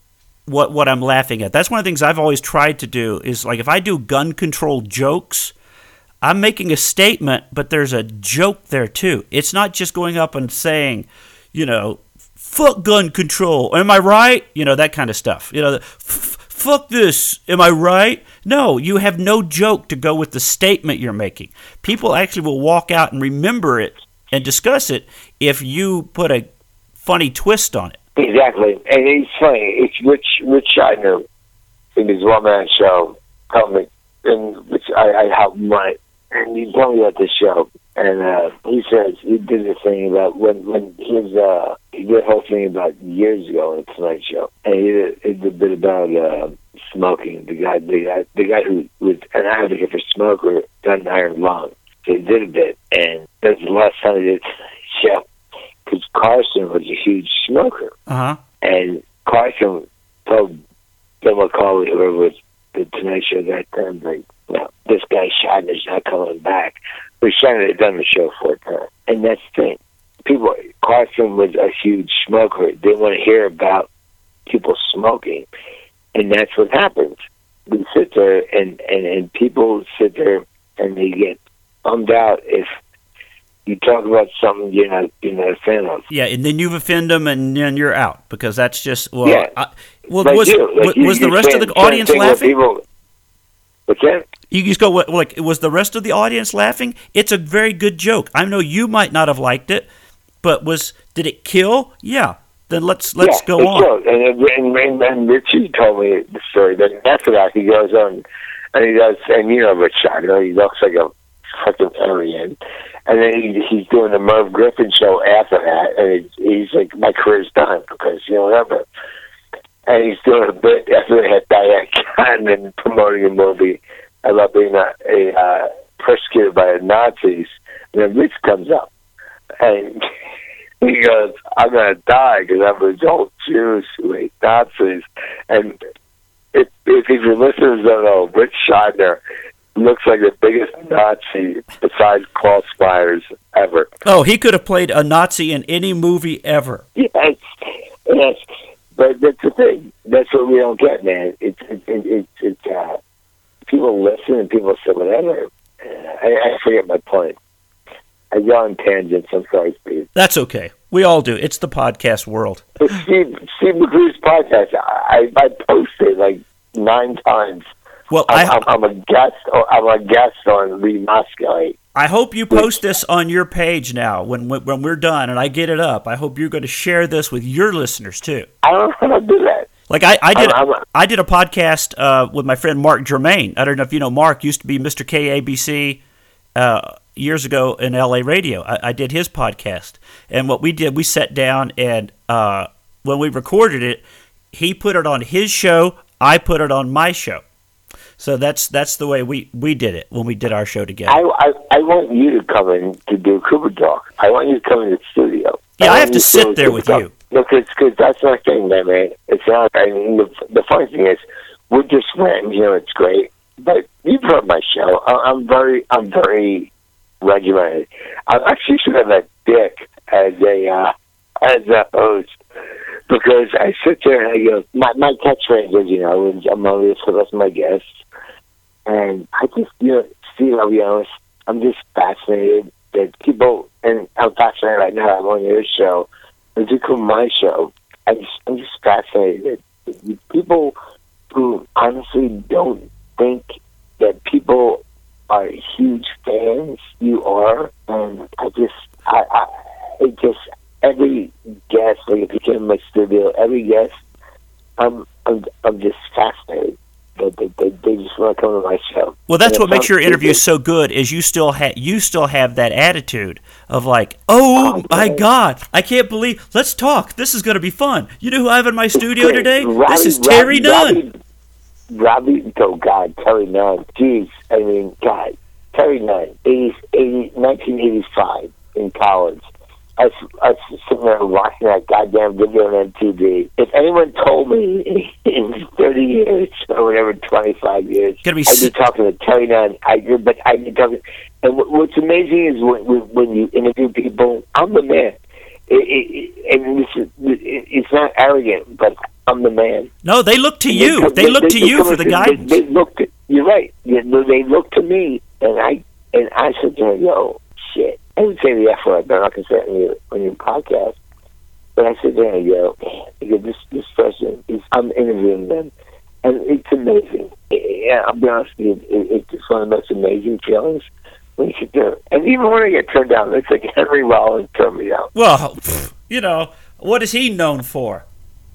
what what I'm laughing at. That's one of the things I've always tried to do is, like, if I do gun control jokes, I'm making a statement, but there's a joke there too. It's not just going up and saying, you know, "Fuck gun control, am I right?" You know, that kind of stuff. You know, "Fuck this, am I right?" No, you have no joke to go with the statement you're making. People actually will walk out and remember it and discuss it if you put a funny twist on it. Exactly, and it's funny. It's Rich Rich Scheidner in his one-man show, helped me, and which I, I helped him write. And he told me about this show, and uh, he says he did this thing about when when his uh, he did a whole thing about years ago in the Tonight Show, and he did, he did a bit about uh, smoking. The guy, the guy, the guy who was an advocate for smoker got an iron lung. So he did a bit, and that's the last time he did the show. Because Carson was a huge smoker. Uh-huh. And Carson told Bill McCauley, whoever was the Tonight Show that time, like, "No, this guy Scheidner's not coming back." But Scheidner had done the show for her. And that's the thing. People, Carson was a huge smoker. They didn't want to hear about people smoking. And that's what happens. We sit there, and, and, and people sit there, and they get bummed out if you talk about something you're not, you're not a fan of. Yeah, and then you've offended them, and then you're out because that's just well. Yeah. I, well, like was you, like was, you, was the you rest can't, of the audience laughing? People, what's that? You just go like, was the rest of the audience laughing? It's a very good joke. I know you might not have liked it, but was did it kill? Yeah. Then let's let's yeah, go it on. Killed. And, and, and, and Richie told me the story. That after that, he goes on, and he does, and you know Rich Scheidner, he looks like a fucking Aryan. And then he, he's doing the Merv Griffin show after that, and it, he's like, "My career's done," because, you know, whatever. And he's doing a bit after they had Diane Cannon promoting a movie I love being a, a uh, persecuted by the Nazis. And then Rich comes up, and he goes, I'm going to die because I'm an adult Jews who hate Nazis. And if, if your listeners don't know, Rich Scheidner looks like the biggest Nazi besides Klaus Myers ever. Oh, he could have played a Nazi in any movie ever. Yes, yes. But that's the thing. That's what we don't get, man. It's it's it's, it's uh, people listen and people say whatever. I, I forget my point. I go on tangents. I'm sorry, Steve. That's okay. We all do. It's the podcast world. But Steve, Steve McGrew's podcast, I, I posted like nine times. Well, I'm, I, I'm, I'm a guest. I'm a guest on Lee Moscow. I hope you post this on your page now when when we're done and I get it up. I hope you're going to share this with your listeners too. I don't know how to do that. Like I, I did, I'm, I'm, I did a podcast uh, with my friend Mark Germain. I don't know if you know Mark. Used to be Mister K A B C uh, years ago in L A radio. I, I did his podcast, and what we did, we sat down and uh, when we recorded it, he put it on his show. I put it on my show. So that's that's the way we, we did it when we did our show together. I, I, I want you to come in to do Cooper Talk. I want you to come in the studio. Yeah, I, I have to sit there with you. No, because that's my thing, man, man. It's not. I mean, the, the funny thing is, we're just friends. You know, it's great. But you've heard my show. I, I'm very, I'm very regimented. I actually should have a dick as a uh, as a host. Because I sit there and I go, my, my catchphrase is, you know, I'm always for the rest of my guests. And I just, you know, Steve, I'll be honest, I'm just fascinated that people, and I'm fascinated right now, I'm on your show, and to come my show, I just, I'm just fascinated that people who honestly don't think that people are huge fans, you are, and I just, I, I it just, every guest, like if you came in my studio, every guest, I'm, I'm, I'm just fascinated. They, they, they, they just want to come to my show. Well, that's what makes your interview so good. Is you still have you still have that attitude of like, oh, oh my God, I can't believe. Let's talk. This is going to be fun. You know who I have in my studio today? Robbie, this is Terry Robbie, Nunn. Robbie, Robbie, oh God, Terry Nunn. Jeez, I mean, God, Terry Nunn, eighty, eighty, nineteen eighty-five in college. I was, I was sitting there watching that goddamn video on M T V. If anyone told me in thirty years or whatever, twenty-five years, Gonna be I'd be s- talking to Terry Nunn. I, but I'd be talking. And what's amazing is when, when you interview people, I'm the man. It, it, and this is, it, it's not arrogant, but I'm the man. No, they look to you. They, they look to you for the guidance. They, they look. To, you're right. They, they look to me, and I and I said to them, "Yo, shit." I would say the F word, but I'm not going to say it on your, on your podcast. But I sit there and go, man, because this, this person, is, I'm interviewing them, and it's amazing. Yeah, I'll be honest with you, it, it's just one of the most amazing feelings when you sit there. And even when I get turned down, it's like Henry Rollins turned me down. Well, you know, what is he known for?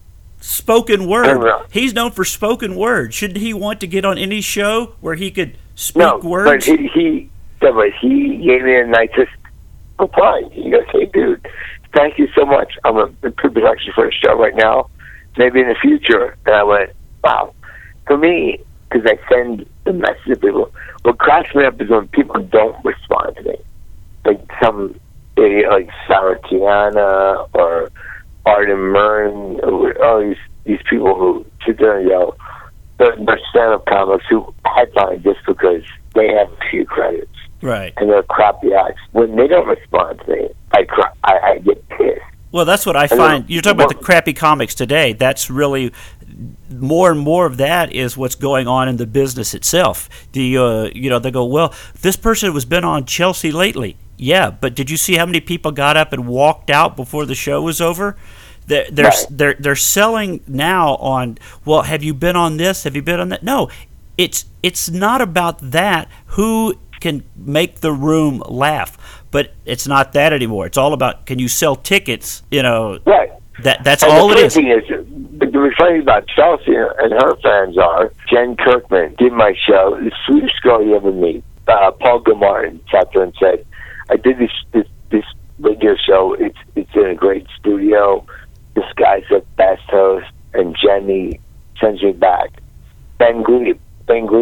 Spoken word. He's known for spoken word. Shouldn't he want to get on any show where he could speak no, words? But he, he, but he gave me a nicest reply. He goes, hey, dude, thank you so much. I'm a pre-production for a show right now. Maybe in the future. And I went, wow. For me, because I send the message to people, what cracks me up is when people don't respond to me. Like some idiot like Sarah Tiana or Arden Mern, or all these, these people who sit there and go, they're, they're stand-up comics who headline just because they have a few credits. Right. And they're crappy acts. When they don't respond to me, I, cry, I, I get pissed. Well, that's what I find. You're talking about the crappy comics today. That's really more and more of that is what's going on in the business itself. The uh, you know, they go, well, this person has been on Chelsea lately. Yeah, but did you see how many people got up and walked out before the show was over? They're they're Right. they're, they're selling now on, well, have you been on this? Have you been on that? No, it's it's not about that. Who can make the room laugh? But it's not that anymore. It's all about, can you sell tickets? You know, Right. that that's And all the it is. funny thing is, the, the funny about Chelsea and her fans are, Jen Kirkman did my show, the sweetest girl you ever meet. Uh, Paul Gilmartin sat there and said, I did this this, this radio show. It's it's in a great studio. This guy's the best host, and Jenny sends me back. Ben Glebe, Ben Glebe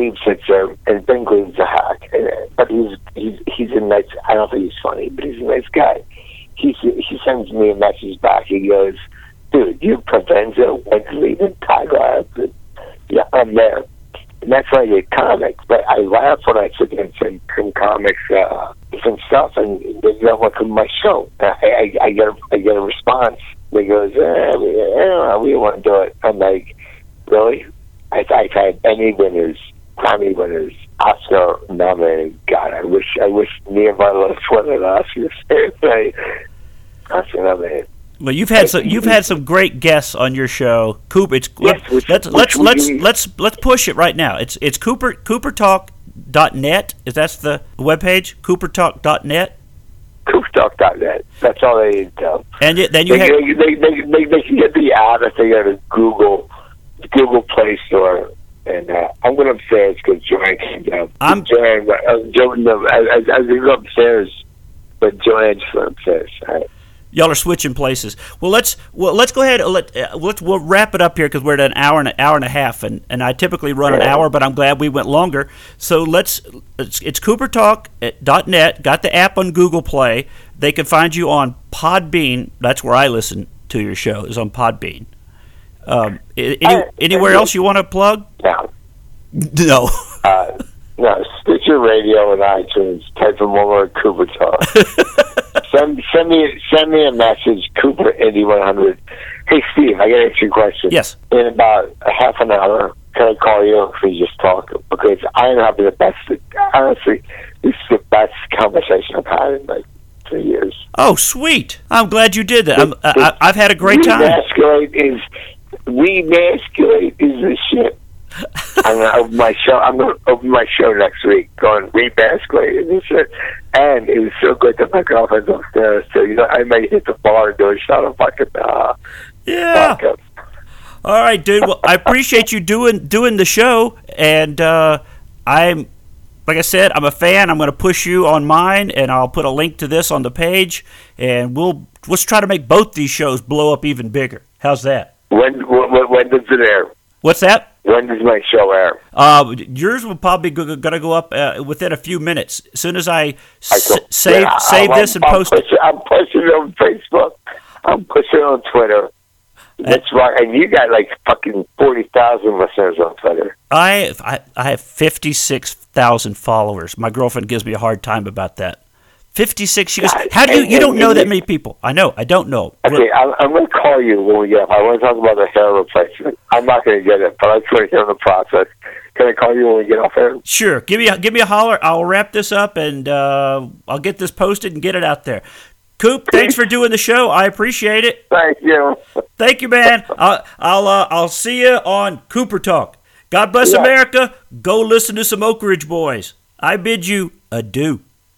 Glebe sits there, and Ben Glebe's a hack, but he's he's he's a nice. I don't think he's funny, but he's a nice guy. He he sends me a message back. He goes, "Dude, you Provenza, Wensley, and Tiger." Yeah, I'm there. And that's why I get comics. But I laugh when I sit there and send some comics, uh, different stuff, and they don't want to come to my show. I, I, I get a, I get a response. They goes, eh, we, I don't know, we don't want to do it. I'm like, really? I, I've had Emmy winners, Grammy winners, Oscar nominated. God, I wish I wish nearby was one of the Oscars. Oscar nominated. Well, you've had some you've had some great guests on your show, Cooper. It's, yes, let, which, let's which let's let's we, let's let's push it right now. It's it's Cooper Cooper Talk dot net. Is that's the webpage? Cooper Talk dot net. Cooper Talk dot net. That's all they need to tell. And it, then you they, have they, they, they, they can get the app if they go to Google Google Play Store. And uh, I went upstairs because Joanne came down. I'm Joanne. I was joking them as, as we go upstairs, but Joanne just went upstairs. All right. Y'all are switching places. Well, let's well let's go ahead. Let uh, let's we'll wrap it up here because we're at an hour and an hour and a half, and, and I typically run an hour, but I'm glad we went longer. So let's it's, it's Cooper Talk dot net. Got the app on Google Play. They can find you on Podbean. That's where I listen to your show. Is on Podbean. Um, any, anywhere else you want to plug? No. No. uh, no. Stitcher Radio and iTunes. Type in one word Cooper Talk. Send, send me send me a message, Cooper eighty one hundred. Hey, Steve, I got to answer your question. Yes. In about a half an hour, can I call you if we just talk? Because I am having the best, honestly, this is the best conversation I've had in like three years. Oh, sweet. I'm glad you did that. I'm, I, I've had a great time. Remasculate is, remasculate is the shit. I'm gonna open my show. I'm gonna open my show next week. Going remasculate and shit. And it was so good that my girlfriend's upstairs. So you know, I may hit the bar and do a shot of fucking uh, yeah. vodka. All right, dude. Well, I appreciate you doing doing the show, and uh, I'm like I said, I'm a fan. I'm going to push you on mine, and I'll put a link to this on the page, and we'll let's try to make both these shows blow up even bigger. How's that? When when, when does it air? What's that? When does my show air? Uh, yours will probably go, going to go up uh, within a few minutes. As soon as I, s- I save yeah, save I'm, this and I'm post pushing, it. I'm pushing it on Facebook. I'm pushing it on Twitter. That's right. And you got like fucking forty thousand listeners on Twitter. I, I, I have fifty-six thousand followers. My girlfriend gives me a hard time about that. fifty-six. She goes, how do you, you don't know that many people. I know. I don't know. Okay, I'm, I'm going to call you when we get up. I want to talk about the hair replacement. I'm not going to get it, but I just want to hear the process. Can I call you when we get off here? Sure. Give me a, give me a holler. I'll wrap this up, and uh, I'll get this posted and get it out there. Coop, thanks for doing the show. I appreciate it. Thank you. Thank you, man. I'll I'll, uh, I'll see you on Cooper Talk. God bless Yeah. America. Go listen to some Oak Ridge Boys. I bid you adieu.